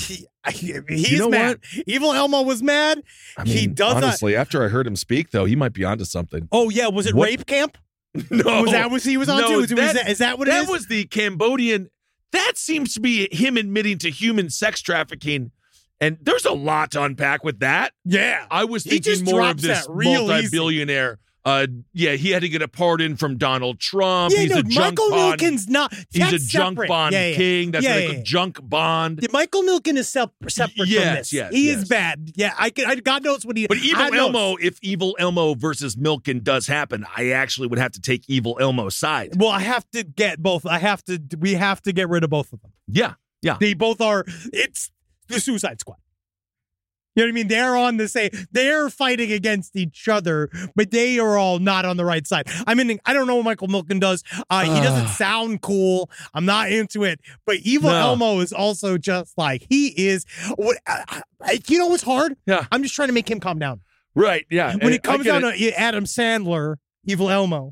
know mad. Evil Elmo was mad. I mean, he does honestly, after I heard him speak, though, he might be onto something. Oh yeah, was it What? rape camp? No, Was that what he was on no, to? Is that what it is? That was the Cambodian. That seems to be him admitting to human sex trafficking. And there's a lot to unpack with that. Yeah. I was He just thinking more of drops this that real multi-billionaire. Yeah, he had to get a pardon from Donald Trump. Yeah, He's no, a junk Michael bond. Milken's not. He's a that's junk separate. bond Yeah, yeah. king. That's Yeah, what they yeah, call yeah. junk bond. Michael Milken is separate Yes, from this. yes, He yes. is bad. Yeah, God knows what he. But I Evil know. Elmo, if Evil Elmo versus Milken does happen, I actually would have to take Evil Elmo's side. Well, I have to get both. We have to get rid of both of them. Yeah, yeah. They both are. It's the Suicide Squad. You know what I mean? They're on the same. They're fighting against each other, but they are all not on the right side. I mean, I don't know what Michael Milken does. He doesn't sound cool. I'm not into it. But Evil Elmo is also just like he is. You know what's hard? Yeah. I'm just trying to make him calm down. Right. Yeah. When it comes down it. to Adam Sandler, Evil Elmo,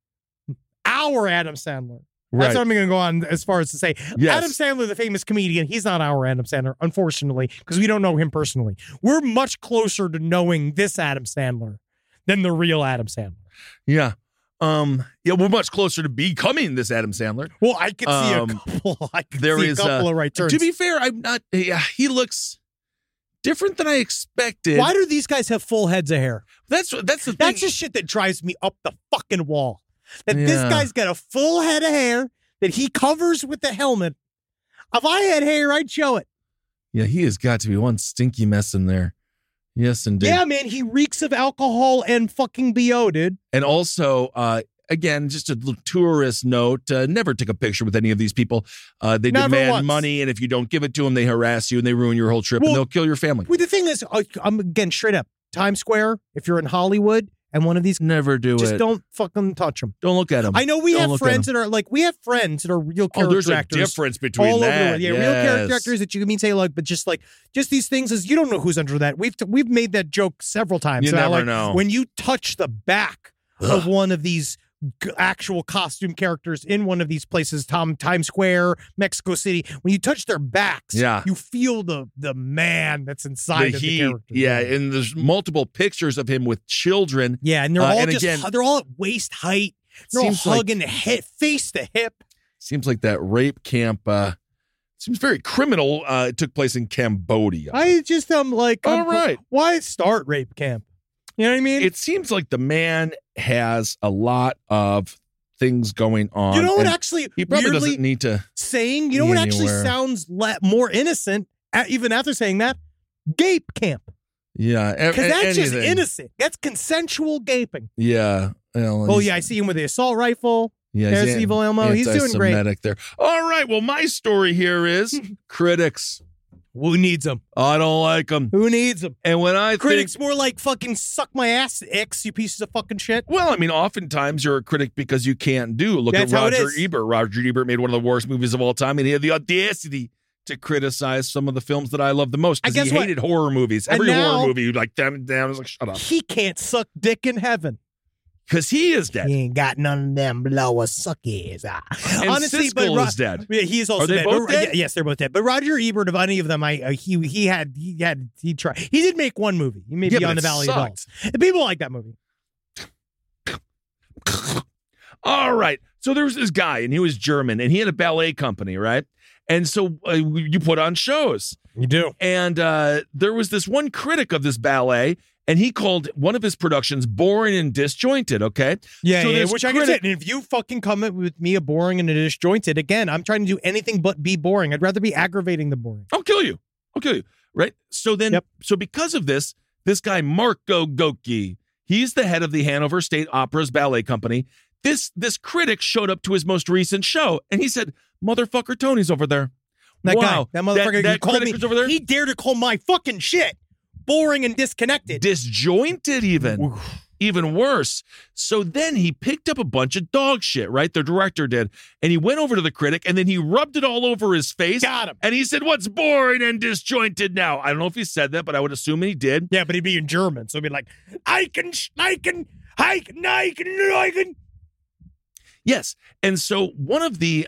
our Adam Sandler. That's Right. what I'm going to go on as far as to say. Yes. Adam Sandler, the famous comedian, he's not our Adam Sandler, unfortunately, because we don't know him personally. We're much closer to knowing this Adam Sandler than the real Adam Sandler. Yeah. Yeah, we're much closer to becoming this Adam Sandler. Well, I could see a couple. I could There see is a couple of right turns. To be fair, I'm not. Yeah, he looks different than I expected. Why do these guys have full heads of hair? That's the thing. That's the shit that drives me up the fucking wall. That this Yeah. guy's got a full head of hair that he covers with the helmet. If I had hair, I'd show it. Yeah, he has got to be one stinky mess in there. Yes, indeed. Yeah, man, he reeks of alcohol and fucking BO, dude. And also, again, just a little tourist note: never take a picture with any of these people. They Never demand once. money, and if you don't give it to them, they harass you and they ruin your whole trip, Well, and they'll kill your family. Well, the thing is, I'm again straight up Times Square. If you're in Hollywood and one of these, Never do just it. don't fucking touch them. Don't look at them. I know we Don't have look at friends 'em. that are like real Oh, character there's a actors. difference between all that. over the world. Yeah, real character Yes. actors that you can say like, but just these things is you don't know who's under that. We've made that joke several times. You So never like, know. when you touch the back of one of these actual costume characters in one of these places, Times Square, Mexico City. When you touch their backs, Yeah. you feel the man that's inside of the heat. character. Yeah, and there's multiple pictures of him with children. Yeah, and they're all and just again, they're all at waist height. They're all seems like- hugging face to hip. seems like that rape camp seems very criminal. It took place in Cambodia. I just like, All right. why start rape camp? You know what I mean? It seems like the man has a lot of things going on. You know what and actually he probably weirdly doesn't need to saying, you know be what actually anywhere. sounds more innocent, even after saying that? Gape camp. Yeah, Because that's just anything. innocent. That's consensual gaping. Yeah. Well, Oh, he's- yeah, I see him with the assault rifle. Yeah, There's Evil Elmo. He's doing great. anti-Semitic there. All right. Well, my story here is critics. Who needs them? I don't like them. Who needs them? And when I Critics think, more like fucking suck my ass, X, you pieces of fucking shit. well, I mean, oftentimes you're a critic because you can't do. Look That's at how it Roger is. Ebert. Roger Ebert made one of the worst movies of all time, and he had the audacity to criticize some of the films that I love the most I because guess he what? hated horror movies. And Every now- horror movie, like, damn, I was like, shut up. He can't suck dick in heaven. Because he is dead. He ain't got none of them blower suckies. And Honestly, Siskel is dead. Yeah, he is also Are they dead. both dead? Yes, they're both dead. But Roger Ebert, of any of them, he tried. He did make one movie. He made Beyond the Valley of Dolls. And people like that movie. All right. So there was this guy, and he was German, and he had a ballet company, right? And so you put on shows. You do. And there was this one critic of this ballet, and he called one of his productions boring and disjointed, okay? Yeah, so yeah, which I can say. And if you fucking come with me a boring and a disjointed, again, I'm trying to do anything but be boring. I'd rather be aggravating the boring. I'll kill you. Right? So then, so because of this guy, Marco Gocki, he's the head of the Hanover State Opera's ballet company. This critic showed up to his most recent show, and he said, "Motherfucker, Tony's over there." That wow, guy, that motherfucker, that called critic me. was over there? He dared to call my fucking shit boring and disconnected, disjointed, even worse. So then he picked up a bunch of dog shit, right? The director did, and he went over to the critic, and then he rubbed it all over his face. Got him. And he said, "What's boring and disjointed now?" I don't know if he said that, but I would assume he did. Yeah, but he'd be in German, so he'd be like, I can. Yes. And so one of the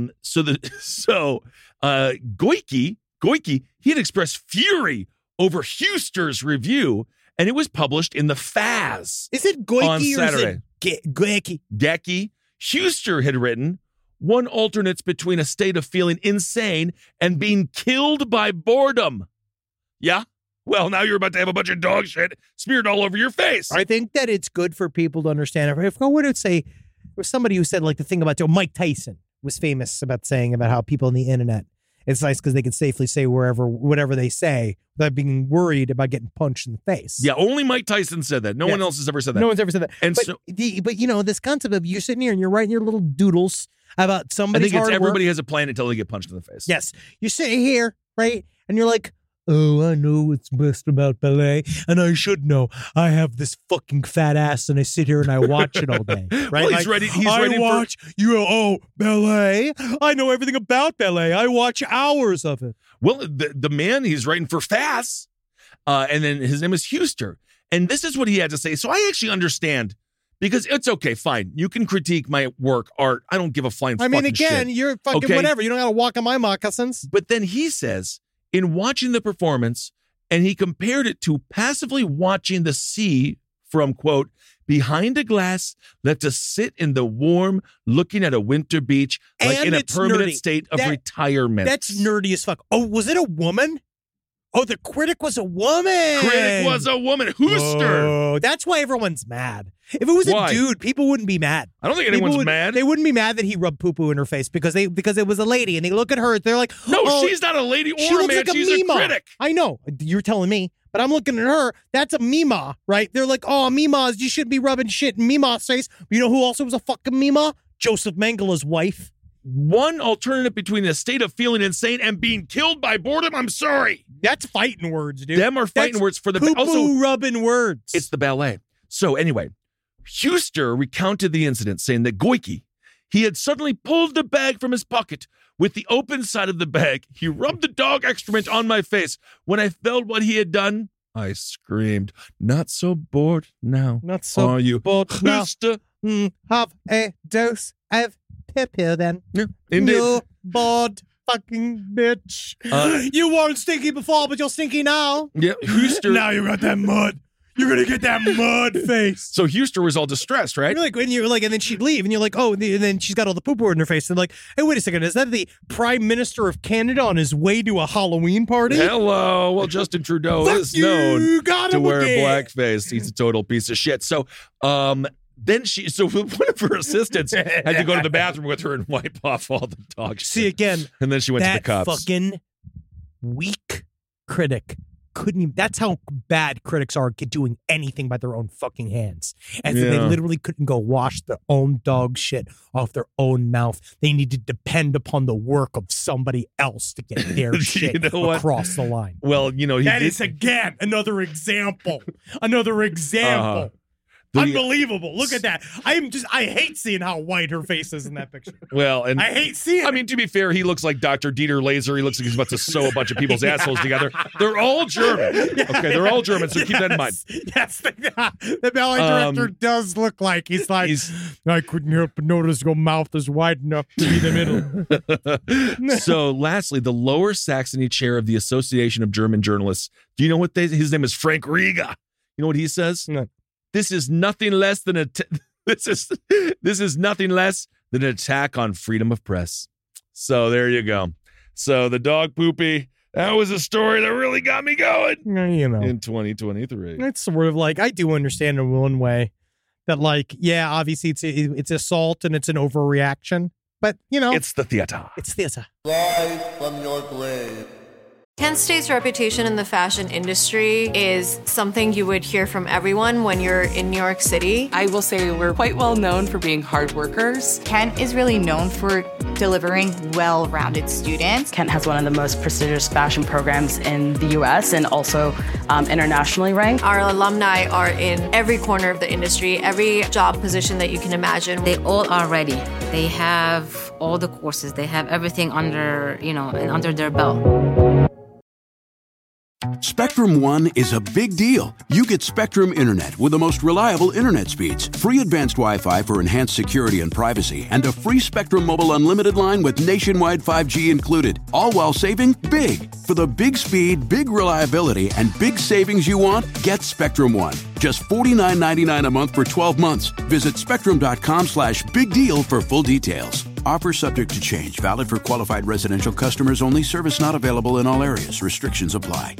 Gocki, he had expressed fury over Huster's review, and it was published in the Faz. Is it Gocki on Saturday. or is it Gocki? Gocki. Huster had written, one alternates between a state of feeling insane and being killed by boredom. Yeah? Well, now you're about to have a bunch of dog shit smeared all over your face. I think that it's good for people to understand. If I would say, there was somebody who said like the thing about Mike Tyson was famous about saying about how people on the internet, it's nice because they can safely say whatever they say without being worried about getting punched in the face. Yeah, only Mike Tyson said that. No one else has ever said that. No one's ever said that. And but you know, this concept of you're sitting here and you're writing your little doodles about somebody's hard work. Everybody has a plan until they get punched in the face. Yes. You're sitting here, right? And you're like, oh, I know what's best about ballet, and I should know. I have this fucking fat ass, and I sit here and I watch it all day. Right? Well, he's ready. Ballet. I know everything about ballet. I watch hours of it. Well, the man, he's writing for Faz, and then his name is Huster, and this is what he had to say. So I actually understand. Because it's okay, fine. You can critique my work, art. I don't give a flying fucking shit. You're fucking whatever. You don't got to walk on my moccasins. But then he says, in watching the performance, and he compared it to passively watching the sea from, quote, behind a glass, left to sit in the warm, looking at a winter beach, like in a permanent state of retirement. That's nerdy as fuck. Oh, was it a woman? Oh, the critic was a woman. Huster. Oh, that's why everyone's mad. If it was a dude, people wouldn't be mad. I don't think anyone's mad. They wouldn't be mad that he rubbed poo-poo in her face because it was a lady, and they look at her, they're like, no, she's not a lady or a man. Like she's a critic. I know. You're telling me. But I'm looking at her. That's a Mima, right? They're like, oh, Mimas, you shouldn't be rubbing shit in Mima's face. You know who also was a fucking Mima? Joseph Mengele's wife. One alternative between a state of feeling insane and being killed by boredom. I'm sorry. That's fighting words, dude. Them are fighting words for the poo-poo rubbing words. It's the ballet. So anyway, Huster recounted the incident, saying that Gocki, he had suddenly pulled the bag from his pocket. With the open side of the bag, he rubbed the dog excrement on my face. When I felt what he had done, I screamed, "Not so bored now, not so are you, bored Huster? Now. Have a dose of pepper then. Yeah, indeed. You bored fucking bitch. You weren't stinky before, but you're stinky now. Yeah, Huster. Now you got that mud. You're gonna get that mud face." So Huster was all distressed, right? You're like, and then she'd leave, and you're like, oh, and then she's got all the poo-poo in her face. And like, hey, wait a second, is that the Prime Minister of Canada on his way to a Halloween party? Hello. Well, Justin Trudeau is known to wear blackface. He's a total piece of shit. So, then one of her assistants had to go to the bathroom with her and wipe off all the dog shit. See, again, and then she went to the cops. Fucking weak critic. Couldn't even, that's how bad critics are at doing anything by their own fucking hands. And so they literally couldn't go wash their own dog shit off their own mouth. They need to depend upon the work of somebody else to get their shit across the line. Well, that is again another example. Unbelievable. Look at that. I hate seeing how white her face is in that picture. Well, and I hate seeing it. I mean, to be fair, he looks like Dr. Dieter Laser. He looks like he's about to sew a bunch of people's assholes together. They're all German. Okay, they're all German, so keep that in mind. Yes, the ballet director does look like he's like, I couldn't help but notice your mouth is wide enough to be the middle. So, lastly, the Lower Saxony chair of the Association of German Journalists. Do you know what his name is? Frank Riga. You know what he says? No. This is nothing less than this is nothing less than an attack on freedom of press. So there you go. So the dog poopy, that was a story that really got me going. You know, in 2023. It's sort of like, I do understand in one way that, like, yeah, obviously it's assault and it's an overreaction, but you know, it's the theater. It's theater. Rise from your grave. Kent State's reputation in the fashion industry is something you would hear from everyone when you're in New York City. I will say we're quite well known for being hard workers. Kent is really known for delivering well-rounded students. Kent has one of the most prestigious fashion programs in the U.S. and also internationally ranked. Our alumni are in every corner of the industry, every job position that you can imagine. They all are ready. They have all the courses. They have everything under their belt. Spectrum One is a big deal. You get Spectrum Internet with the most reliable internet speeds, free advanced Wi-Fi for enhanced security and privacy, and a free Spectrum Mobile Unlimited line with nationwide 5G included, all while saving big. For the big speed, big reliability, and big savings you want, get Spectrum One. Just $49.99 a month for 12 months. Visit spectrum.com/big deal for full details. Offer subject to change. Valid for qualified residential customers only. Service not available in all areas. Restrictions apply.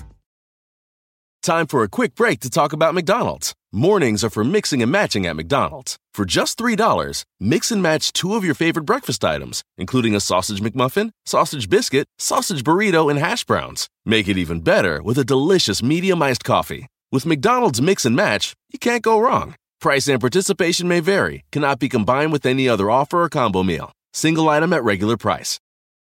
Time for a quick break to talk about McDonald's. Mornings are for mixing and matching at McDonald's. For just $3, mix and match 2 of your favorite breakfast items, including a sausage McMuffin, sausage biscuit, sausage burrito, and hash browns. Make it even better with a delicious medium iced coffee. With McDonald's Mix and Match, you can't go wrong. Price and participation may vary. Cannot be combined with any other offer or combo meal. Single item at regular price.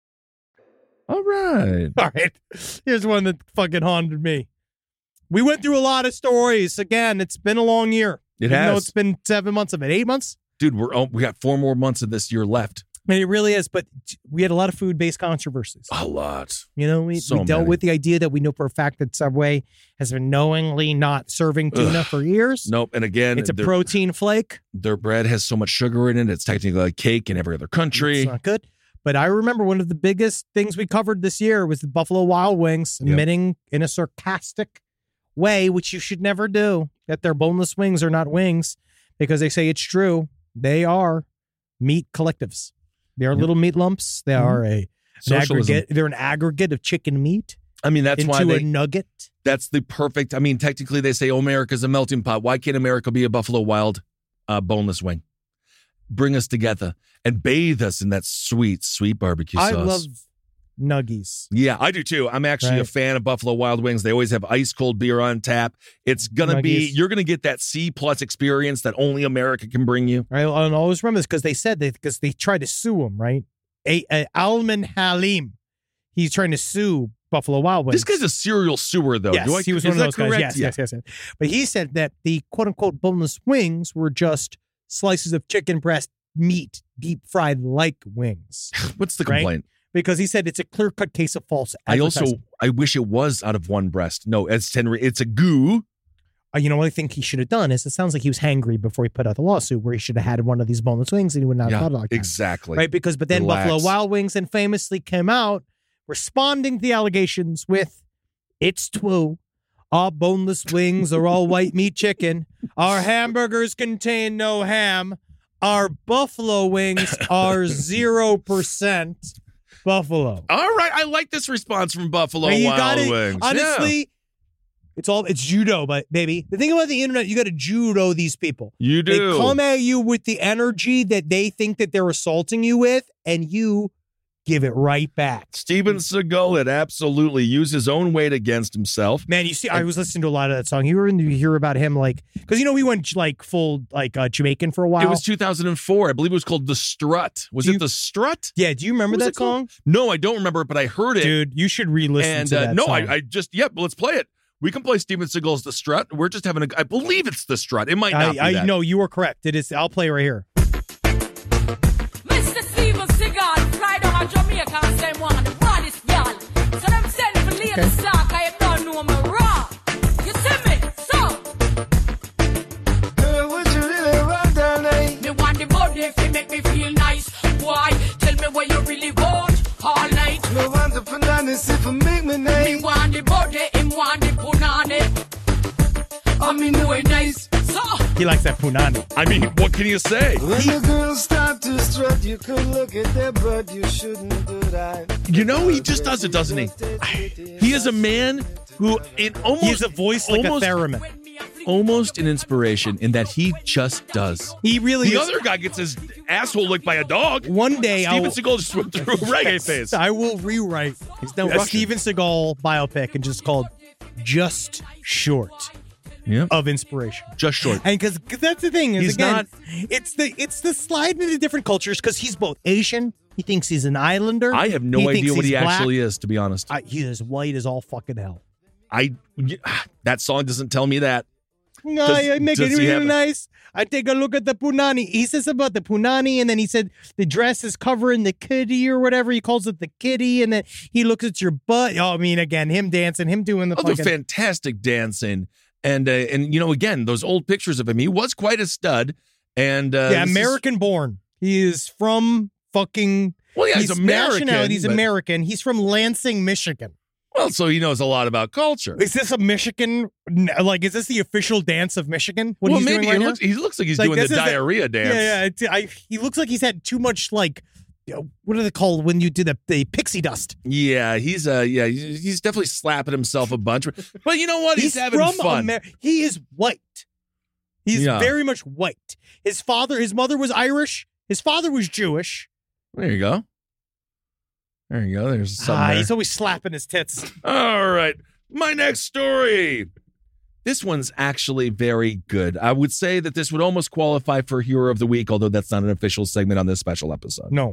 All right. Here's one that fucking haunted me. We went through a lot of stories. Again, it's been a long year. It has. Even though it's been 7 months of it. 8 months? Dude, we got 4 more months of this year left. I mean, it really is. But we had a lot of food-based controversies. A lot. You know, we dealt with the idea that we know for a fact that Subway has been knowingly not serving tuna for years. Nope. And again, it's a protein flake. Their bread has so much sugar in it. It's technically like cake in every other country. It's not good. But I remember one of the biggest things we covered this year was the Buffalo Wild Wings admitting in a sarcastic way, which you should never do, that their boneless wings are not wings, because they say it's true. They are meat collectives. They are little meat lumps. They are an aggregate. They're an aggregate of chicken meat. I mean, that's why a nugget. That's the perfect. I mean, technically, they say, "Oh, America's a melting pot." Why can't America be a Buffalo Wild boneless wing? Bring us together and bathe us in that sweet, sweet barbecue sauce. I love nuggies. Yeah, I do too. I'm actually a fan of Buffalo Wild Wings. They always have ice cold beer on tap. It's gonna you're gonna get that C+ experience that only America can bring you. Right. I'll always remember this because they tried to sue him. Right. Alman Halim. He's trying to sue Buffalo Wild Wings. This guy's a serial suer, though. Yes, he was one of those guys. Yes. But he said that the quote-unquote boneless wings were just slices of chicken breast meat, deep fried like wings. What's the complaint? Because he said it's a clear-cut case of false advertising. I wish it was out of one breast. No, it's a goo. You know what I think he should have done is it sounds like he was hangry before he put out the lawsuit where he should have had one of these boneless wings and he would not have thought like that. Exactly. Right? But then Buffalo Wild Wings and famously came out responding to the allegations with, "It's true. Our boneless wings are all white meat chicken. Our hamburgers contain no ham. Our buffalo wings are 0% buffalo." All right. I like this response from Buffalo Wild Wings. Honestly, it's judo, but baby. The thing about the internet, you got to judo these people. You do. They come at you with the energy that they think that they're assaulting you with, and you give it right back. Steven Seagal, it absolutely used his own weight against himself. Man, you see, I was listening to a lot of that song. You hear about him, like, because we went like full Jamaican for a while. It was 2004. I believe it was called The Strut. Was it The Strut? Yeah. Do you remember that song? No, I don't remember it, but I heard it. Dude, you should re-listen to that song. I just, let's play it. We can play Steven Seagal's The Strut. We're just having I believe it's The Strut. It might not be that. No, you are correct. It is. I'll play right here. Mr. Steven Seagal, fly down to Jamaica and say one of the baddest gal. So them send for Lady Stark, I don't know me raw. You see me? So. Girl, would you really want that night? Me want the body if it make me feel nice. Why? Tell me what you really want all night. Me want the bananas if it make me nice. Me want the body, him want the punani. I mean, know it nice. So. He likes that punani. I mean, what can you say? When the girls start to strut, you could look at their butt, you shouldn't do that. You know, he just does it, doesn't he? He is a man who he's a voice like a theremin. Almost an inspiration in that he just does. He really The is. other guy gets his asshole licked by a dog. One day, Steven Seagal just went through a reggae phase. I will rewrite now a Russian. Steven Seagal biopic and just called Just Short. Of inspiration, just short, and because that's the thing is He's again, not- it's the slide into different cultures because he's both Asian. He thinks he's an islander. I have no idea what he actually is, to be honest. He is white as all fucking hell. That song doesn't tell me that. No, I make it really nice. I take a look at the punani. He says about the punani, and then he said the dress is covering the kitty or whatever. He calls it the kitty, and then he looks at your butt. Oh, I mean, again, him dancing, him doing the The fantastic dancing. And you know, again, those old pictures of him, he was quite a stud. And American born. He is from fucking. Well, yeah, he's American. Nationality's American. He's from Lansing, Michigan. Well, so he knows a lot about culture. Is this a Michigan? Like, is this the official dance of Michigan? What well, he's maybe doing right he looks like he's doing the diarrhea dance. Yeah. He looks like he's had too much like. What are they called when you do the pixie dust? Yeah, he's definitely slapping himself a bunch. But you know what? He's having fun. He is white. He's very much white. His mother was Irish. His father was Jewish. There you go. There's something there. He's always slapping his tits. All right. My next story. This one's actually very good. I would say that this would almost qualify for Hero of the Week, although that's not an official segment on this special episode. No.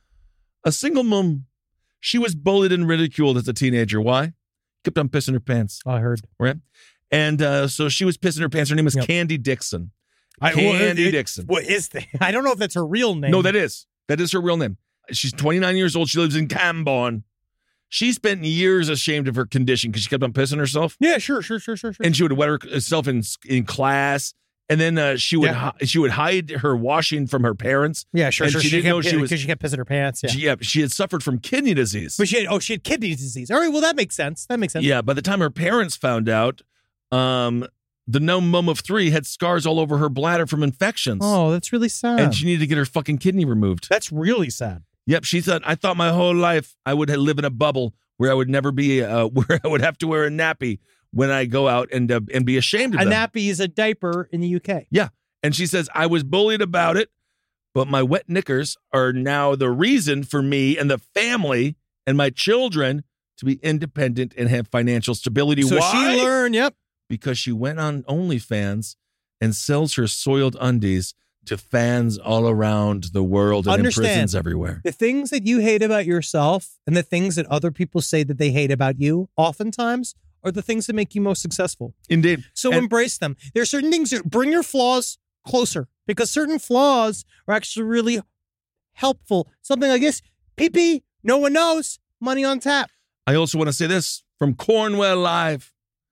A single mom. She was bullied and ridiculed as a teenager. Why? Kept on pissing her pants. I heard. Right? And so she was pissing her pants. Her name is Candy Dixon. Candy Dixon. What is that? I don't know if that's her real name. No, that is her real name. She's 29 years old. She lives in Camborne. She spent years ashamed of her condition because she kept on pissing herself. Yeah, sure. And she would wet herself in class. And then she would hide her washing from her parents. Yeah, sure. And she didn't know because she kept pissing her pants. Yeah. She had suffered from kidney disease. But she had kidney disease. All right, well that makes sense. Yeah, by the time her parents found out, the gnome mum of 3 had scars all over her bladder from infections. Oh, that's really sad. And she needed to get her fucking kidney removed. That's really sad. Yep, she said, I thought my whole life I would live in a bubble where I would never be, where I would have to wear a nappy when I go out and be ashamed of them. A nappy is a diaper in the UK. Yeah, and she says, I was bullied about it, but my wet knickers are now the reason for me and the family and my children to be independent and have financial stability. So Why? she learned, yep. Because she went on OnlyFans and sells her soiled undies to fans all around the world and in prisons everywhere. The things that you hate about yourself and the things that other people say that they hate about you oftentimes are the things that make you most successul. Indeed. So embrace them. There are certain things that bring your flaws closer because certain flaws are actually really helpful. Something like this, pee-pee, no one knows, money on tap. I also want to say this from Cornwell Live.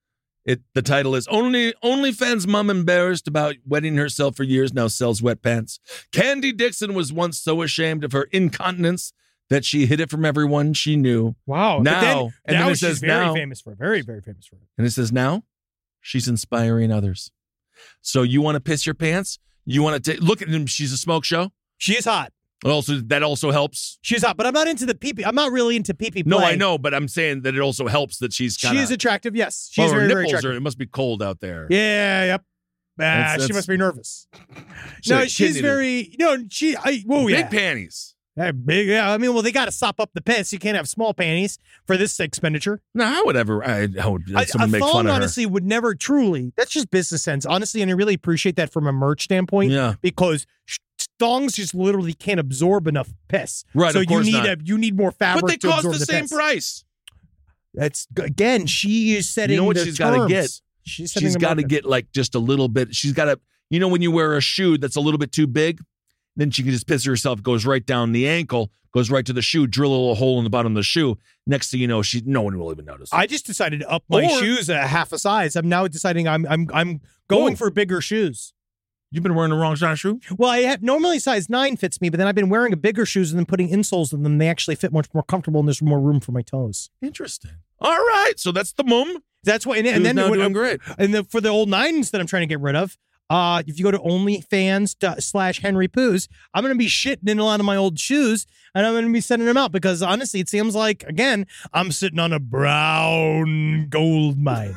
The title is OnlyFans mom embarrassed about wetting herself for years now sells wet pants. Candy Dixon was once so ashamed of her incontinence that she hid it from everyone she knew. Wow. Now it she's says very famous for it. Very, very famous for it. And it says now she's inspiring others. So you want to piss your pants? You want to look at him? She's a smoke show. She is hot. That also helps. She's hot, but I'm not into the pee-pee. I'm not really into pee-pee play. No, I know, but I'm saying that it also helps that she's kind of... She is attractive, yes. She's her very, nipples very attractive. It must be cold out there. Yeah, yep. She must be nervous. No, she's very... No, Big panties. Big, yeah. I mean, well, they got to sop up the piss. You can't have small panties for this expenditure. No, I would someone make fun of her. Honestly, would never truly. That's just business sense, honestly, and I really appreciate that from a merch standpoint. Yeah, because thongs just literally can't absorb enough piss. Right, so of course you need more fabric. But they to cost absorb the same piss. price. That's again, she is setting. You know what the she's got to get? She's got to get like just a little bit. She's got to, when you wear a shoe that's a little bit too big, then she can just piss herself, goes right down the ankle, goes right to the shoe, drill a little hole in the bottom of the shoe. Next thing you know, no one will even notice. I just decided to up my shoes a half a size. I'm now deciding I'm going for bigger shoes. You've been wearing the wrong size shoe? Well, I have normally size 9 fits me, but then I've been wearing a bigger shoes and then putting insoles in them. They actually fit much more comfortable and there's more room for my toes. Interesting. All right, so that's the mum. That's what, and then now doing great. And for the old 9s that I'm trying to get rid of, if you go to OnlyFans/Henry Poos, I'm going to be shitting in a lot of my old shoes and I'm going to be sending them out because honestly, it seems like, again, I'm sitting on a brown gold mine.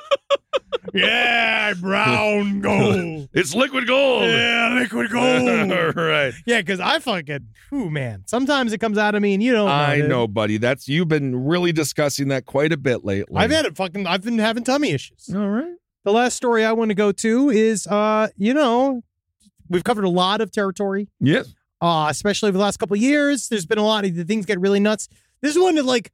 Yeah, brown gold. It's liquid gold. Yeah, liquid gold. All right. Yeah, because I fucking, man. Sometimes it comes out of me and you don't know. I know, buddy. You've been really discussing that quite a bit lately. I've been having tummy issues. All right. The last story I want to go to is, we've covered a lot of territory. Yes. Especially over the last couple of years. There's been a lot of the things get really nuts. This is one that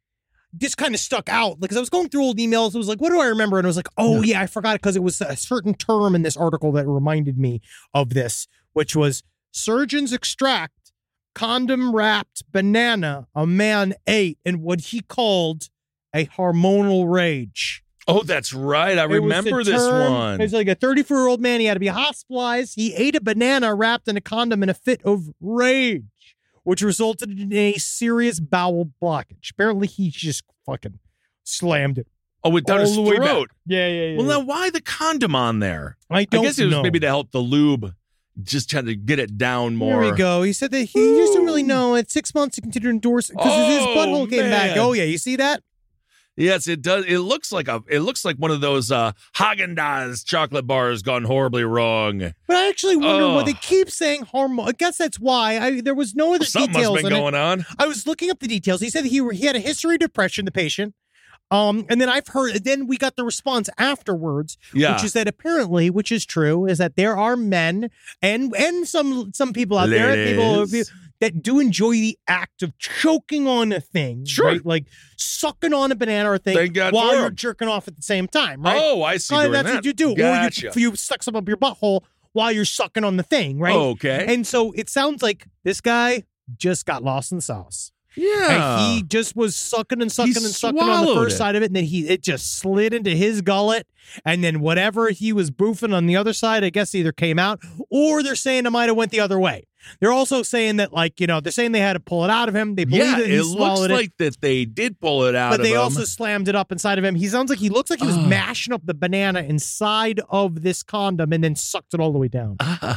just kind of stuck out because I was going through old emails. It was like, what do I remember? And I was like, oh yeah, I forgot it because it was a certain term in this article that reminded me of this, which was surgeons extract condom wrapped banana a man ate in what he called a hormonal rage. Oh, that's right. I remember this one. It's like a 34-year-old man. He had to be hospitalized. He ate a banana wrapped in a condom in a fit of rage, which resulted in a serious bowel blockage. Apparently, he just fucking slammed it. Oh, it down his throat. Yeah. Well, now why the condom on there? I guess it was maybe to help the lube just trying to get it down more. Here we go. He said that he just didn't really know. At 6 months, he continued to endorse it because his butthole came back. Oh, yeah. You see that? Yes, it does. It looks like one of those Haagen-Dazs chocolate bars gone horribly wrong. But I actually wonder why they keep saying hormone. I guess that's why. There was no other Something details. Something must have been going on. I was looking up the details. He said he had a history of depression, the patient. And then then we got the response afterwards, which is that apparently, which is true, is that there are men and some people out there, people that do enjoy the act of choking on a thing, right? Like sucking on a banana or thing while you're jerking off at the same time, right? Oh, I see. That's what you do. Gotcha. Or you suck some up your butthole while you're sucking on the thing, right? Okay. And so it sounds like this guy just got lost in the sauce. Yeah. And he just was sucking on the first side of it, and then it just slid into his gullet, and then whatever he was boofing on the other side, I guess either came out, or they're saying it might have went the other way. They're also saying that, they're saying they had to pull it out of him. They believe that he swallowed it. Looks like that they did pull it out of him. But they also slammed it up inside of him. He looks like he was mashing up the banana inside of this condom and then sucked it all the way down.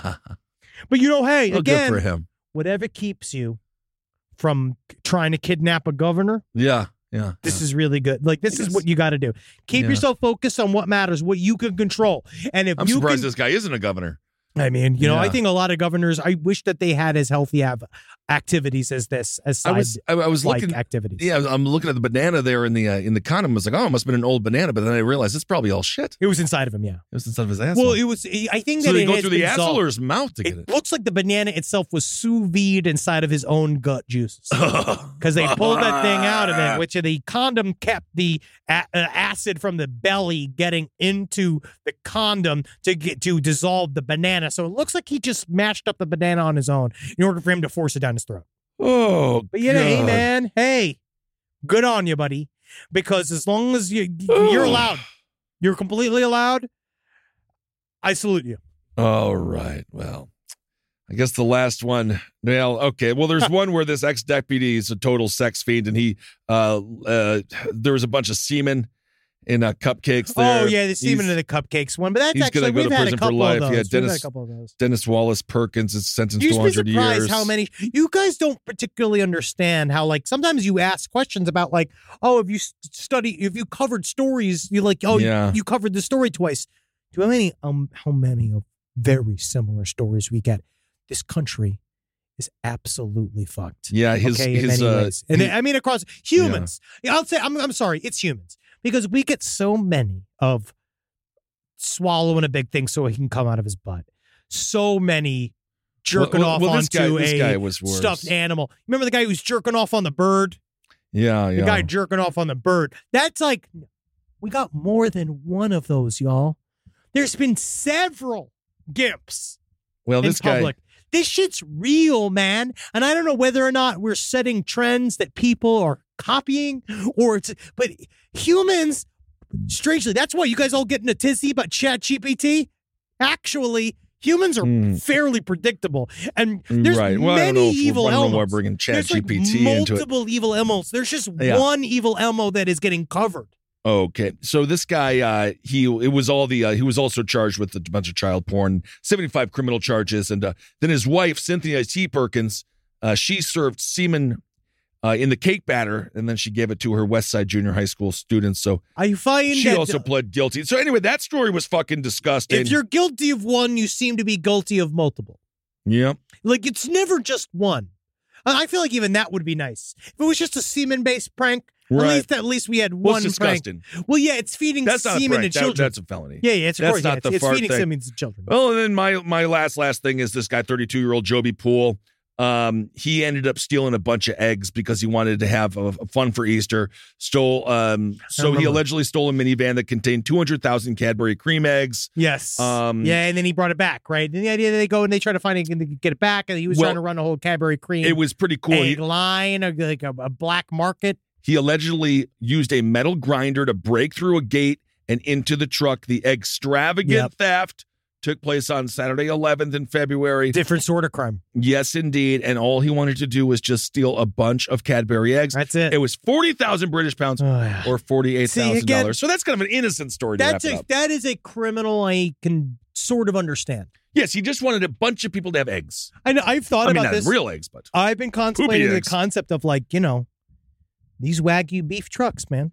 But hey, again, good for him. Whatever keeps you from trying to kidnap a governor. Yeah. This is really good. This is what you got to do. Keep yourself focused on what matters, what you can control. And if I'm surprised this guy isn't a governor. I mean, I think a lot of governors, I wish that they had as healthy activities as this, as side I was looking activities. Yeah, I'm looking at the banana there in the condom. I was like, oh, it must have been an old banana. But then I realized it's probably all shit. It was inside of him, yeah. It was inside of his asshole. Well, it was, I think so that they go through the asshole or his mouth to get it. It looks like the banana itself was sous vide inside of his own gut juices. Because they pulled that thing out of it, which the condom kept the acid from the belly getting into the condom to dissolve the banana. So it looks like he just mashed up the banana on his own in order for him to force it down his throat. Oh, but hey, man, good on you, buddy. Because as long as you're allowed, you're completely allowed. I salute you. All right. Well, I guess the last one. Well, okay. Well, there's one where this ex-deputy is a total sex fiend, and he there was a bunch of semen in cupcakes there. Oh, yeah, the semen in the cupcakes one. But that's actually, we've had a couple of those. Yeah, Dennis Wallace Perkins is sentenced to 100 years. You'd be surprised how many. You guys don't particularly understand how, sometimes you ask questions about, if you covered stories, you covered the story twice. Do you know how many of very similar stories we get? This country is absolutely fucked. Yeah, in many ways. And I mean, across humans. Yeah. I'll say, I'm sorry, it's humans. Because we get so many of swallowing a big thing so he can come out of his butt. So many jerking off onto a stuffed animal. Remember the guy who's jerking off on the bird? Yeah, yeah. The guy jerking off on the bird. That's like, we got more than one of those, y'all. There's been several GIFs Well, in this guy. public. This shit's real, man. And I don't know whether or not we're setting trends that people are copying but humans, strangely, that's why you guys all getting a tizzy about ChatGPT. Actually, humans are fairly predictable. And there's Right. Well, many evil I don't know why Elmos. we're bringing There's like ChatGPT into it. multiple evil Elmos. There's just Yeah. one evil Elmo that is getting covered. Okay, so this guy, he was also charged with a bunch of child porn, 75 criminal charges, and then his wife Cynthia T. Perkins, she served semen in the cake batter, and then she gave it to her West Side Junior High School students. So I find she that also pled guilty. So anyway, that story was fucking disgusting. if you're guilty of one, you seem to be guilty of multiple. Yep. Like, it's never just one. I feel like even that would be nice. If it was just a semen-based prank, Right. at least we had Well, one it's prank. disgusting. Well, yeah, it's feeding That's not a semen to prank. children. That's a felony. Yeah, it's of That's course. not Yeah, the it's fart feeding thing. semen to children. Well, and then my last thing is this guy, 32-year-old Joby Poole. He ended up stealing a bunch of eggs because he wanted to have fun for Easter. So he allegedly stole a minivan that contained 200,000 Cadbury cream eggs. Yes. Yeah, and then he brought it back, right? And the idea that they go and they try to find it and get it back, and he was trying to run a whole Cadbury cream. It was pretty cool. Egg line, like a black market. He allegedly used a metal grinder to break through a gate and into the truck. The extravagant theft took place on Saturday 11th in February. Different sort of crime. Yes, indeed. And all he wanted to do was just steal a bunch of Cadbury eggs. That's it. It was 40,000 British pounds or $48,000. So that's kind of an innocent story to wrap it up. That is a criminal I can sort of understand. Yes, he just wanted a bunch of people to have eggs. I know. I've thought about not this. Real eggs, but I've been contemplating the eggs. concept of, like, these Wagyu beef trucks, man.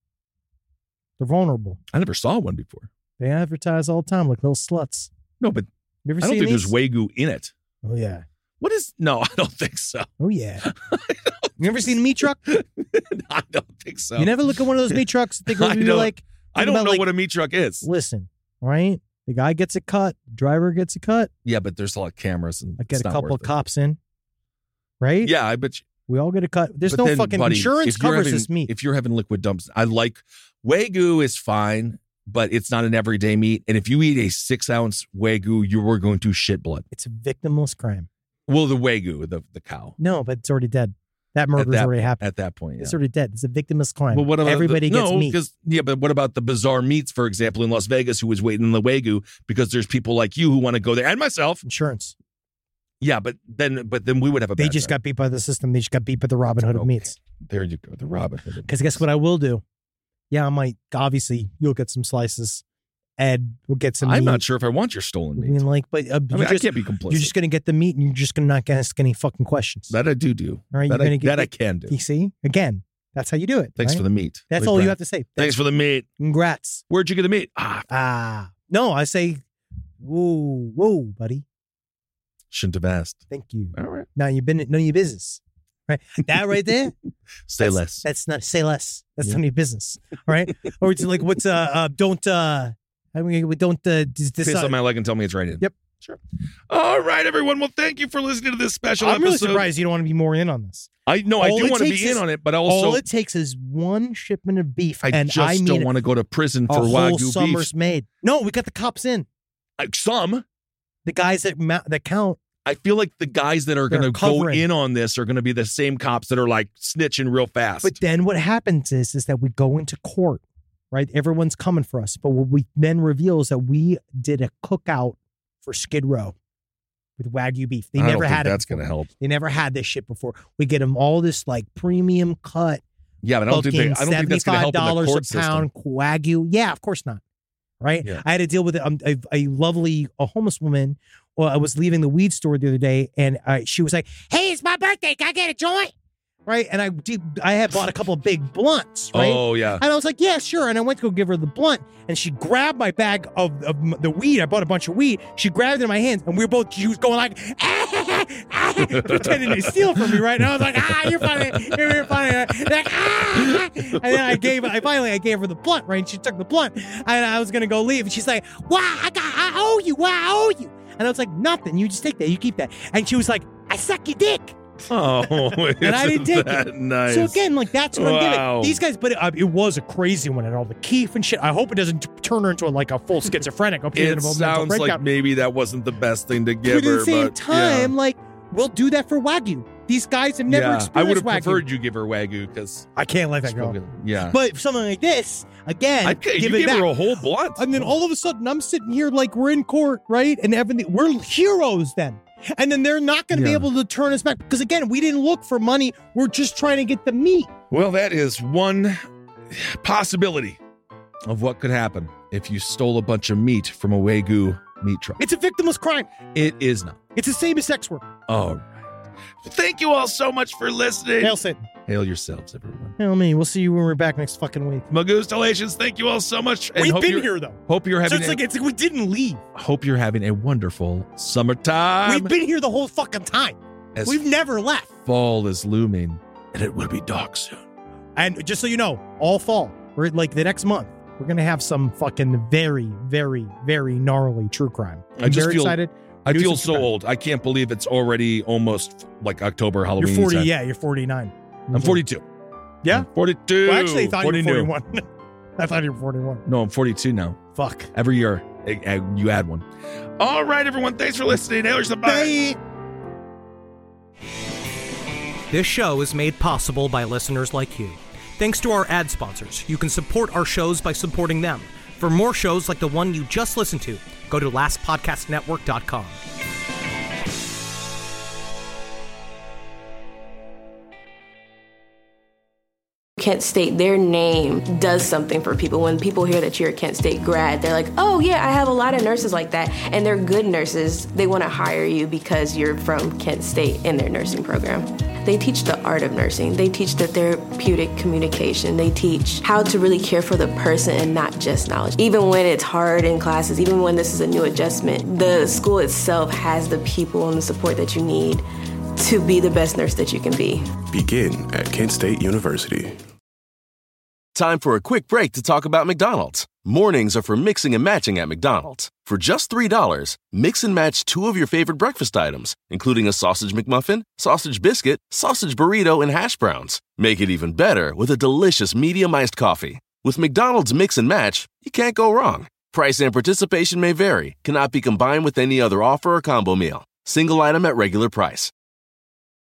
They're vulnerable. I never saw one before. They advertise all the time like little sluts. No, but you ever I don't seen think these? there's Wagyu in it. Oh, yeah. What is? No, I don't think so. Oh, yeah. You ever seen a meat truck? I don't think so. You never look at one of those meat trucks and think I you're don't- like... I don't about, know like, what a meat truck is. Listen, all right? The guy gets a cut. The driver gets a cut. Yeah, but there's a lot of cameras and I get it's a not couple worth of cops in. Right? Yeah, I bet you. We all get a cut. There's But no then, fucking buddy, insurance if you're covers having- this meat. If you're having liquid dumps, I like Wagyu is fine, but it's not an everyday meat. And if you eat a 6-ounce Wagyu, you are going to shit blood. It's a victimless crime. Well, the Wagyu, the cow. No, but it's already dead. That murder's already happened. At that point, yeah. It's already dead. It's a victimless crime. But what about everybody gets meat? But what about the bizarre meats, for example, in Las Vegas, who was waiting in the Wagyu because there's people like you who want to go there, and myself. Insurance. Yeah, but then we would have a. They bad just time. got beat by the system. They just got beat by the Robin Hood of meats. There you go, the Robin Hood. Because guess what I will do? Yeah, I might. Obviously, you'll get some slices. Ed will get some. I'm meat. not sure if I want your stolen meat. I mean, like, but I can't be complicit. You're just going to get the meat, and you're just going to not ask any fucking questions. That I do. All right, That I can do. You see, again, that's how you do it. Thanks right? for the meat. That's Big all Brad. you have to say. Thanks for the meat. Congrats. Where'd you get the meat? No, I say, whoa, buddy. Shouldn't have asked. Thank you. All right. Now you've been none of your business. Right. That right there. Say less. That's not say less. That's none of your business. All right. Or it's like what's don't I mean we don't Say something I like and tell me it's right in. Yep. Sure. All right, everyone. Well, thank you for listening to this special I'm really episode. surprised you don't want to be more in on this. I do want to be in on it, but also all it takes is one shipment of beef. I and just don't want to go to prison for a whole Wagyu summer's beef. made. No, we got the cops in. Some. The guys that count. I feel like the guys that are going to They're go covering. in on this are going to be the same cops that are like snitching real fast. But then what happens is that we go into court, right? Everyone's coming for us. But what we then reveal is that we did a cookout for Skid Row with Wagyu beef. They I don't never think had it. that's before. going to help. They never had this shit before. We get them all this like premium cut. Yeah, but I don't think that's going to help in the court $75 a pound system. Wagyu. Yeah, of course not. Right? Yeah. I had to deal with a lovely homeless woman. Well, I was leaving the weed store the other day, and she was like, "Hey, it's my birthday. Can I get a joint?" Right? And I had bought a couple of big blunts. Right? Oh, yeah. And I was like, "Yeah, sure." And I went to go give her the blunt, and she grabbed my bag of the weed. I bought a bunch of weed. She grabbed it in my hands, and she was going like, pretending to steal from me, right? And I was like, "You're funny, you're funny." Like, And then I gave her the blunt, right? And she took the blunt, and I was gonna go leave, and she's like, "Wow, I owe you. Wow, I owe you." And I was like, "Nothing. You just take that. You keep that." And she was like, "I suck your dick." Oh, and I didn't take it. Nice. So again, like that's what I'm Wow. giving these guys. But it was a crazy one and all the keef and shit. I hope it doesn't turn her into a full schizophrenic. It sounds like maybe that wasn't the best thing to give But at her. the same but time, yeah. like we'll do that for Wagyu. These guys have never experienced I would have Wagyu. preferred you give her Wagyu because I can't let that go. Yeah, But something like this, again, you give it gave back. her a whole blunt. And then all of a sudden, I'm sitting here like we're in court, right? And everything, we're heroes then. And then they're not going to be able to turn us back because, again, we didn't look for money. We're just trying to get the meat. Well, that is one possibility of what could happen if you stole a bunch of meat from a Wagyu meat truck. It's a victimless crime. It is not. It's the same as sex work. All right. Thank you all so much for listening. Hail Satan. Hail yourselves, everyone. Hail me. We'll see you when we're back next fucking week. Magustalations, thank you all so much. And We've hope been you're- here, though. Hope you're having So it's like we didn't leave. hope you're having a wonderful summertime. We've been here the whole fucking time. As We've never left. fall is looming, and it will be dark soon. And just so you know, all fall, we're like the next month, we're going to have some fucking very, very, very gnarly true crime. I just very feel excited. I Do feel some so true crime. old. I can't believe it's already almost like October, Halloween. You're 40, time. yeah, you're 49. I'm 42. Yeah? I'm 42. Well, actually, I thought you were 42. 41. I thought you were 41. No, I'm 42 now. Fuck. Every year, you add one. All right, everyone. Thanks for listening. Hailers the bye. This show is made possible by listeners like you. Thanks to our ad sponsors, you can support our shows by supporting them. For more shows like the one you just listened to, go to lastpodcastnetwork.com. Kent State, their name does something for people. When people hear that you're a Kent State grad, they're like, oh yeah, I have a lot of nurses like that. And they're good nurses. They want to hire you because you're from Kent State in their nursing program. They teach the art of nursing. They teach the therapeutic communication. They teach how to really care for the person and not just knowledge. Even when it's hard in classes, even when this is a new adjustment, the school itself has the people and the support that you need to be the best nurse that you can be. Begin at Kent State University. Time for a quick break to talk about McDonald's. Mornings are for mixing and matching at McDonald's. For just $3, mix and match 2 of your favorite breakfast items, including a sausage McMuffin, sausage biscuit, sausage burrito, and hash browns. Make it even better with a delicious medium-iced coffee. With McDonald's Mix and Match, you can't go wrong. Price and participation may vary, cannot be combined with any other offer or combo meal. Single item at regular price.